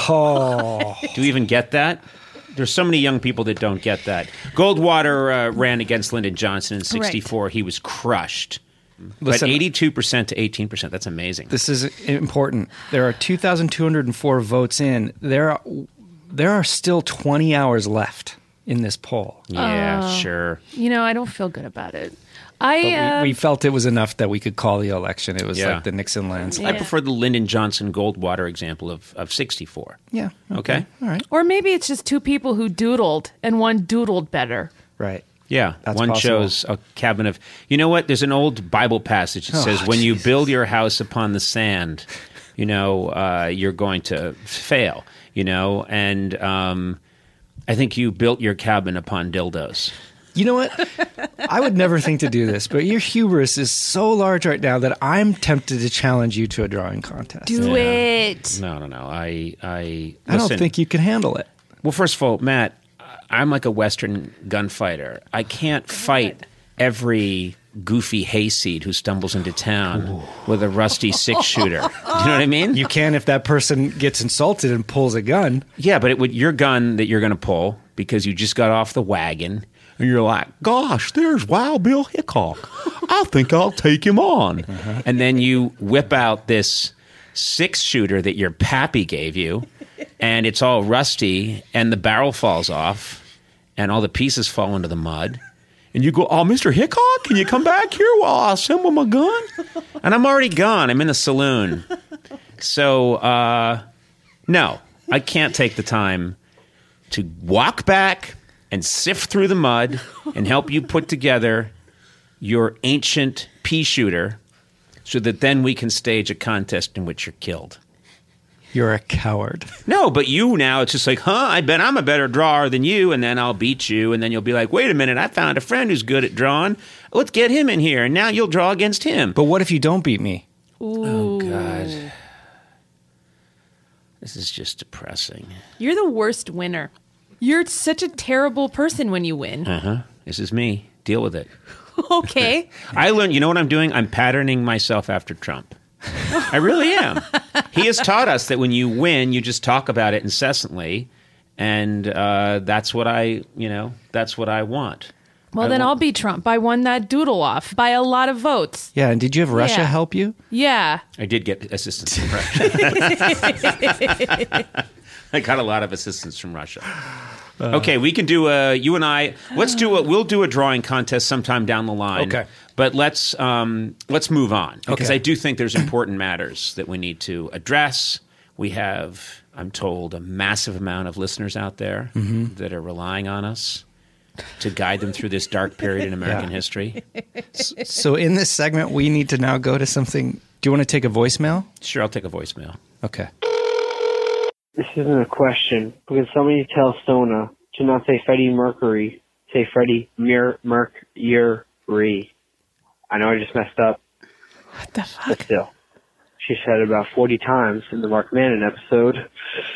Oh. Do you even get that? There's so many young people that don't get that. Goldwater uh, ran against Lyndon Johnson in sixty-four. Right. He was crushed. Listen, but eighty-two percent to eighteen percent, that's amazing. This is important. There are two thousand two hundred four votes in. There are, there are still twenty hours left in this poll. Yeah, uh, sure. You know, I don't feel good about it. I But uh, we, we felt it was enough that we could call the election. It was Yeah. like the Nixon landslide. I prefer the Lyndon Johnson Goldwater example of, of sixty-four. Yeah. Okay. All right. or maybe it's just two people who doodled and one doodled better. Right. Yeah, That's one possible. shows a cabin of. You know what? There's an old Bible passage that Oh, says, "When you Jesus. build your house upon the sand, you know uh, you're going to fail." You know, and um, I think you built your cabin upon dildos. You know what? I would never think to do this, but your hubris is so large right now that I'm tempted to challenge you to a drawing contest. Do it. No, no, no. I, I, I don't listen, think you can handle it. Well, first of all, Matt, I'm like a Western gunfighter. I can't fight every goofy hayseed who stumbles into town Ooh. with a rusty six shooter. Do you know what I mean? You can if that person gets insulted and pulls a gun. Yeah, but it would your gun that you're going to pull because you just got off the wagon. And you're like, gosh, there's Wild Bill Hickok. I think I'll take him on. Uh-huh. And then you whip out this six-shooter that your pappy gave you, and it's all rusty, and the barrel falls off, and all the pieces fall into the mud. And you go, oh, Mister Hickok, can you come back here while I assemble my gun? And I'm already gone. I'm in the saloon. So, uh, no, I can't take the time to walk back and sift through the mud and help you put together your ancient pea shooter so that then we can stage a contest in which you're killed. You're a coward. No, but you now, it's just like, huh, I bet I'm a better drawer than you, and then I'll beat you, and then you'll be like, wait a minute, I found a friend who's good at drawing. Let's get him in here, and now you'll draw against him. But what if you don't beat me? Ooh. Oh, God. This is just depressing. You're the worst winner. You're such a terrible person when you win. Uh-huh. This is me. Deal with it. Okay. I learned, you know what I'm doing? I'm patterning myself after Trump. I really am. He has taught us that when you win, you just talk about it incessantly. And uh, that's what I, you know, that's what I want. Well, I then want- I'll be Trump. I won that doodle off by a lot of votes. Yeah, and did you have Russia Yeah. help you? Yeah. I did get assistance from Russia. I got a lot of assistance from Russia. Okay, we can do a, you and I, let's do a, we'll do a drawing contest sometime down the line. Okay. But let's, um, let's move on. Because Okay. I do think there's important matters that we need to address. We have, I'm told, a massive amount of listeners out there Mm-hmm. that are relying on us to guide them through this dark period in American Yeah. history. So in this segment, we need to now go to something. Do you want to take a voicemail? Sure, I'll take a voicemail. Okay. This isn't a question, because somebody tell Sona to not say Freddie Mercury, say Freddie Mer- Mercury. I know I just messed up, What the fuck? but still. She said it about forty times in the Mark Manon episode.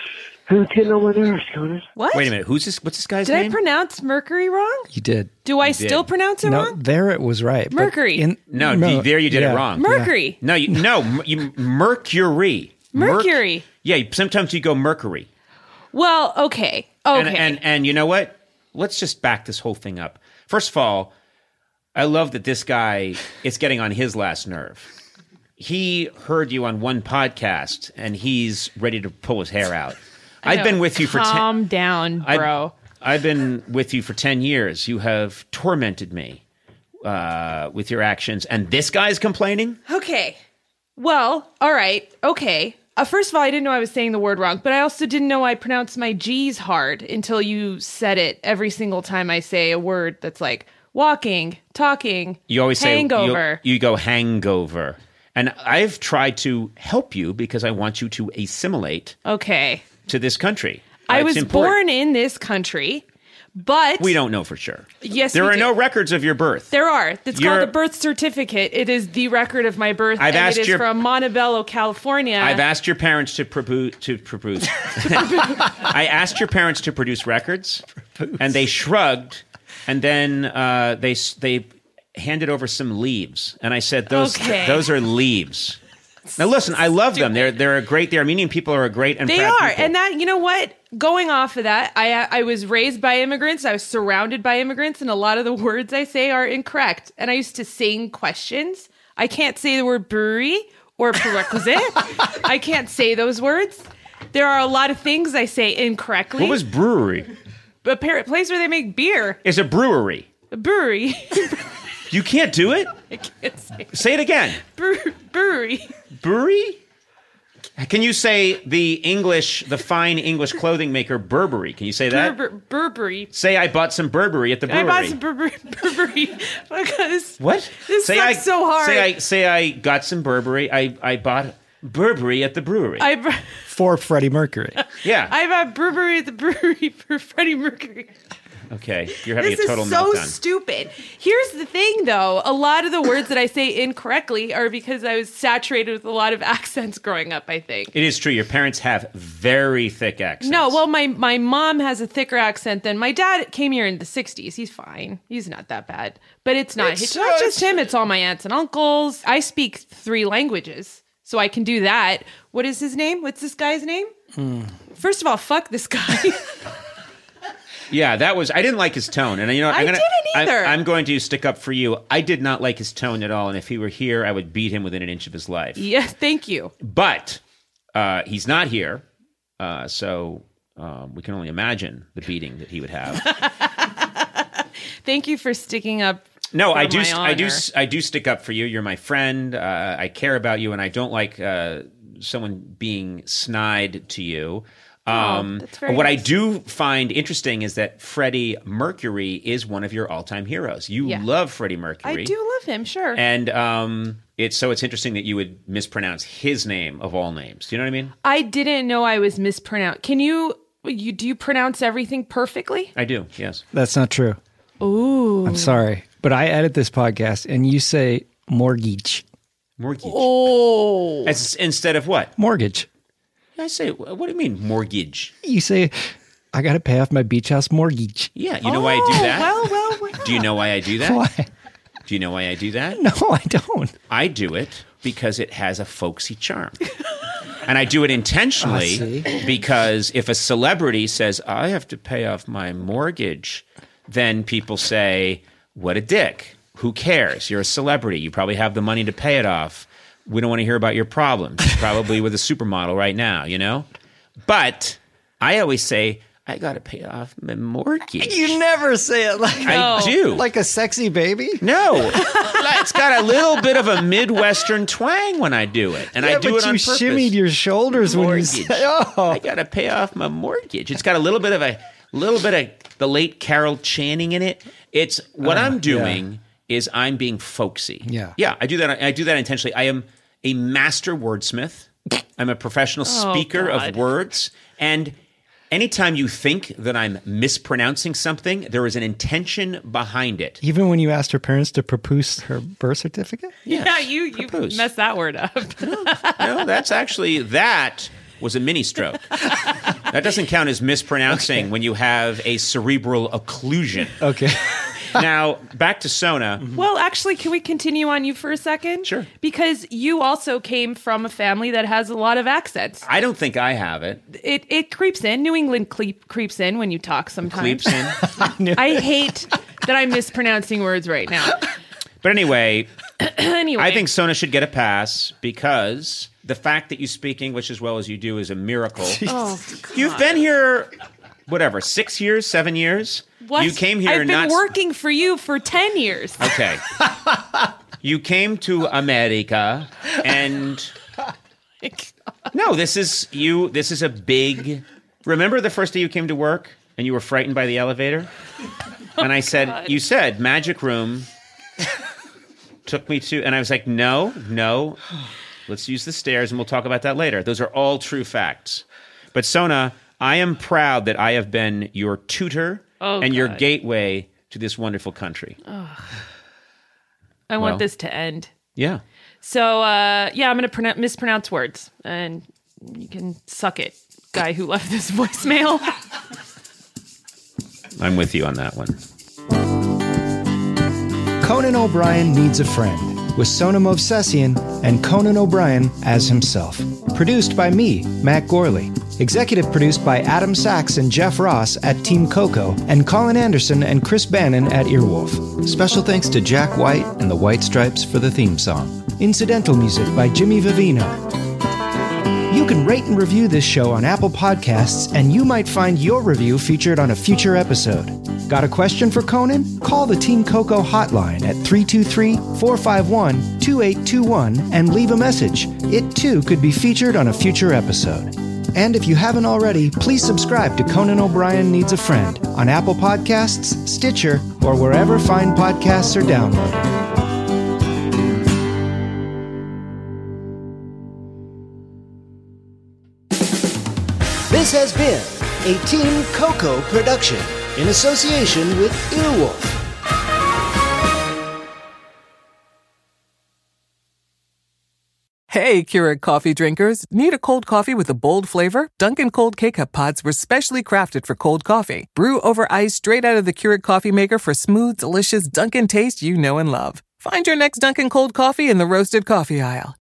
Who's getting on my nerves, Conan? What? Wait a minute. Who's this? What's this guy's Did name? I pronounce Mercury wrong? You did. Do I You still did. pronounce it No, wrong? there it was right. but Mercury. in- no, you- there you did yeah. it wrong. Mercury. No, you, no, m- you, Mercury. Merc- Mercury. yeah, sometimes you go Mercury. Well, okay. Okay. And, and and you know what? Let's just back this whole thing up. First of all, I love that this guy is getting on his last nerve. He heard you on one podcast, and he's ready to pull his hair out. I I've know. been with you for ten. Calm down, I've- bro. I've been with you for ten years. You have tormented me uh, with your actions, and this guy's complaining? Okay. Well, all right. Okay. Uh, first of all, I didn't know I was saying the word wrong, but I also didn't know I pronounced my G's hard until you said it every single time I say a word that's like walking, talking, You always say hangover. You, you go hangover. And I've tried to help you because I want you to assimilate Okay. to this country. I It's was important. born in this country, but We don't know for sure. Yes, There we are do. no records of your birth. There are. It's You're- called a birth certificate. It is the record of my birth. I've and asked it is your- from Montebello, California. I've asked your parents to produce. To produce. I asked your parents to produce records, and they shrugged, and then uh, they s- they handed over some leaves, and I said, "Those Okay. those are leaves." Now listen, I love them. They're they're a great. The Armenian people are a great and They proud are, people. and that you know what? Going off of that, I I was raised by immigrants. I was surrounded by immigrants, and a lot of the words I say are incorrect. And I used to sing questions. I can't say the word brewery or prerequisite. I can't say those words. There are a lot of things I say incorrectly. What was brewery? a par- place where they make beer? Is a brewery. A brewery. You can't do it. I can't say Say it again. Bre- brewery. Brewery? Can you say the English, the fine English clothing maker Burberry? Can you say that? Bur- Burberry. Say I bought some Burberry at the brewery. I bought some Burberry, Burberry because What? This say sucks I, so hard. Say I say I got some Burberry. I, I bought Burberry at the brewery. I br- For Freddie Mercury. yeah. I bought Burberry at the brewery for Freddie Mercury. okay. You're having This a total is so meltdown. stupid. Here's the thing, though. A lot of the words that I say incorrectly are because I was saturated with a lot of accents growing up, I think. It is true. Your parents have very thick accents. No, well, my, my mom has a thicker accent than my dad came here in the sixties. He's fine. He's not that bad. But it's not. It's, It's- not uh, just it's- him. It's all my aunts and uncles. I speak three languages, so I can do that. What is his name? What's this guy's name? First of all, fuck this guy. Yeah, that was. I didn't like his tone, and you know, I'm I gonna, didn't I'm- either. I'm, going to stick up for you. I did not like his tone at all, and if he were here, I would beat him within an inch of his life. Yeah, thank you. But uh, he's not here, uh, so um, we can only imagine the beating that he would have. Thank you for sticking up. No, for I do. my st- I do. honor. s- I do stick up for you. You're my friend. Uh, I care about you, and I don't like uh, someone being snide to you. Um, that's very what I nice. do find interesting is that Freddie Mercury is one of your all-time heroes. You Yeah. love Freddie Mercury. I do love him, sure. And um, it's so it's interesting that you would mispronounce his name of all names. Do you know what I mean? I didn't know I was mispronounced. Can you, you do you pronounce everything perfectly? I do. Yes. That's not true. Ooh. I'm sorry. But I edit this podcast and you say mortgage. Mortgage. Oh. As, instead of what? Mortgage. I say. What do you mean mortgage? You say, I got to pay off my beach house mortgage. Yeah. You know why I do that? Well, well, well. Do you know why I do that? Why? Do you know why I do that? No, I don't. I do it because it has a folksy charm. And I do it I intentionally see. because if a celebrity says, I have to pay off my mortgage, then people say, what a dick. Who cares? You're a celebrity. You probably have the money to pay it off. We don't want to hear about your problems. You're probably with a supermodel right now, you know? But I always say, I got to pay off my mortgage. You never say it like I do. like a sexy baby. No, it's got a little bit of a Midwestern twang when I do it, and Yeah, I do but it on you purpose. shimmied your shoulders when you Mortgage. said, "Oh, I got to pay off my mortgage." It's got a little bit of a little bit of the late Carol Channing in it. It's what Uh, I'm yeah. doing is I'm being folksy. Yeah. yeah, I do that. I do that intentionally. I am a master wordsmith. I'm a professional speaker God. of words, and anytime you think that I'm mispronouncing something, there is an intention behind it. Even when you asked her parents to propose her birth certificate? Yes. Yeah, you you Propose. messed that word up. No, that's actually that was a mini stroke. That doesn't count as mispronouncing when you have a cerebral occlusion. Okay. Now, back to Sona. Well, actually, can we continue on you for a second? Sure. Because you also came from a family that has a lot of accents. I don't think I have it. It it creeps in. New England creep, creeps in when you talk sometimes. Creeps in. I hate that I'm mispronouncing words right now. But anyway, Anyway. I think Sona should get a pass because the fact that you speak English as well as you do is a miracle. Oh, You've been here, whatever, six years, seven years? What? You came here I've been not... working for you for ten years. Okay. You came to America and... No, this is you. This is a big... Remember the first day you came to work and you were frightened by the elevator? And I said, God. you said, magic room... took me to, and I was like, no, no, let's use the stairs and we'll talk about that later. Those are all true facts. But Sona, I am proud that I have been your tutor Oh, and your God. gateway to this wonderful country. I Well. want this to end. Yeah. So, uh, yeah, I'm going to pronoun- mispronounce words, and you can suck it, guy who left this voicemail. I'm with you on that one. Conan O'Brien Needs a Friend, with Sona Movsesian and Conan O'Brien as himself. Produced by me, Matt Gorley. Executive produced by Adam Sachs and Jeff Ross at Team Coco, and Colin Anderson and Chris Bannon at Earwolf. Special thanks to Jack White and the White Stripes for the theme song. Incidental music by Jimmy Vivino. You can rate and review this show on Apple Podcasts, and you might find your review featured on a future episode. Got a question for Conan? Call the Team Coco hotline at three two three, four five one, two eight two one and leave a message. It too could be featured on a future episode. And if you haven't already, please subscribe to Conan O'Brien Needs a Friend on Apple Podcasts, Stitcher, or wherever fine podcasts are downloaded. This has been a Team Coco production in association with Earwolf. Hey, Keurig coffee drinkers. Need a cold coffee with a bold flavor? Dunkin' Cold K-Cup pods were specially crafted for cold coffee. Brew over ice straight out of the Keurig coffee maker for smooth, delicious Dunkin' taste you know and love. Find your next Dunkin' Cold coffee in the roasted coffee aisle.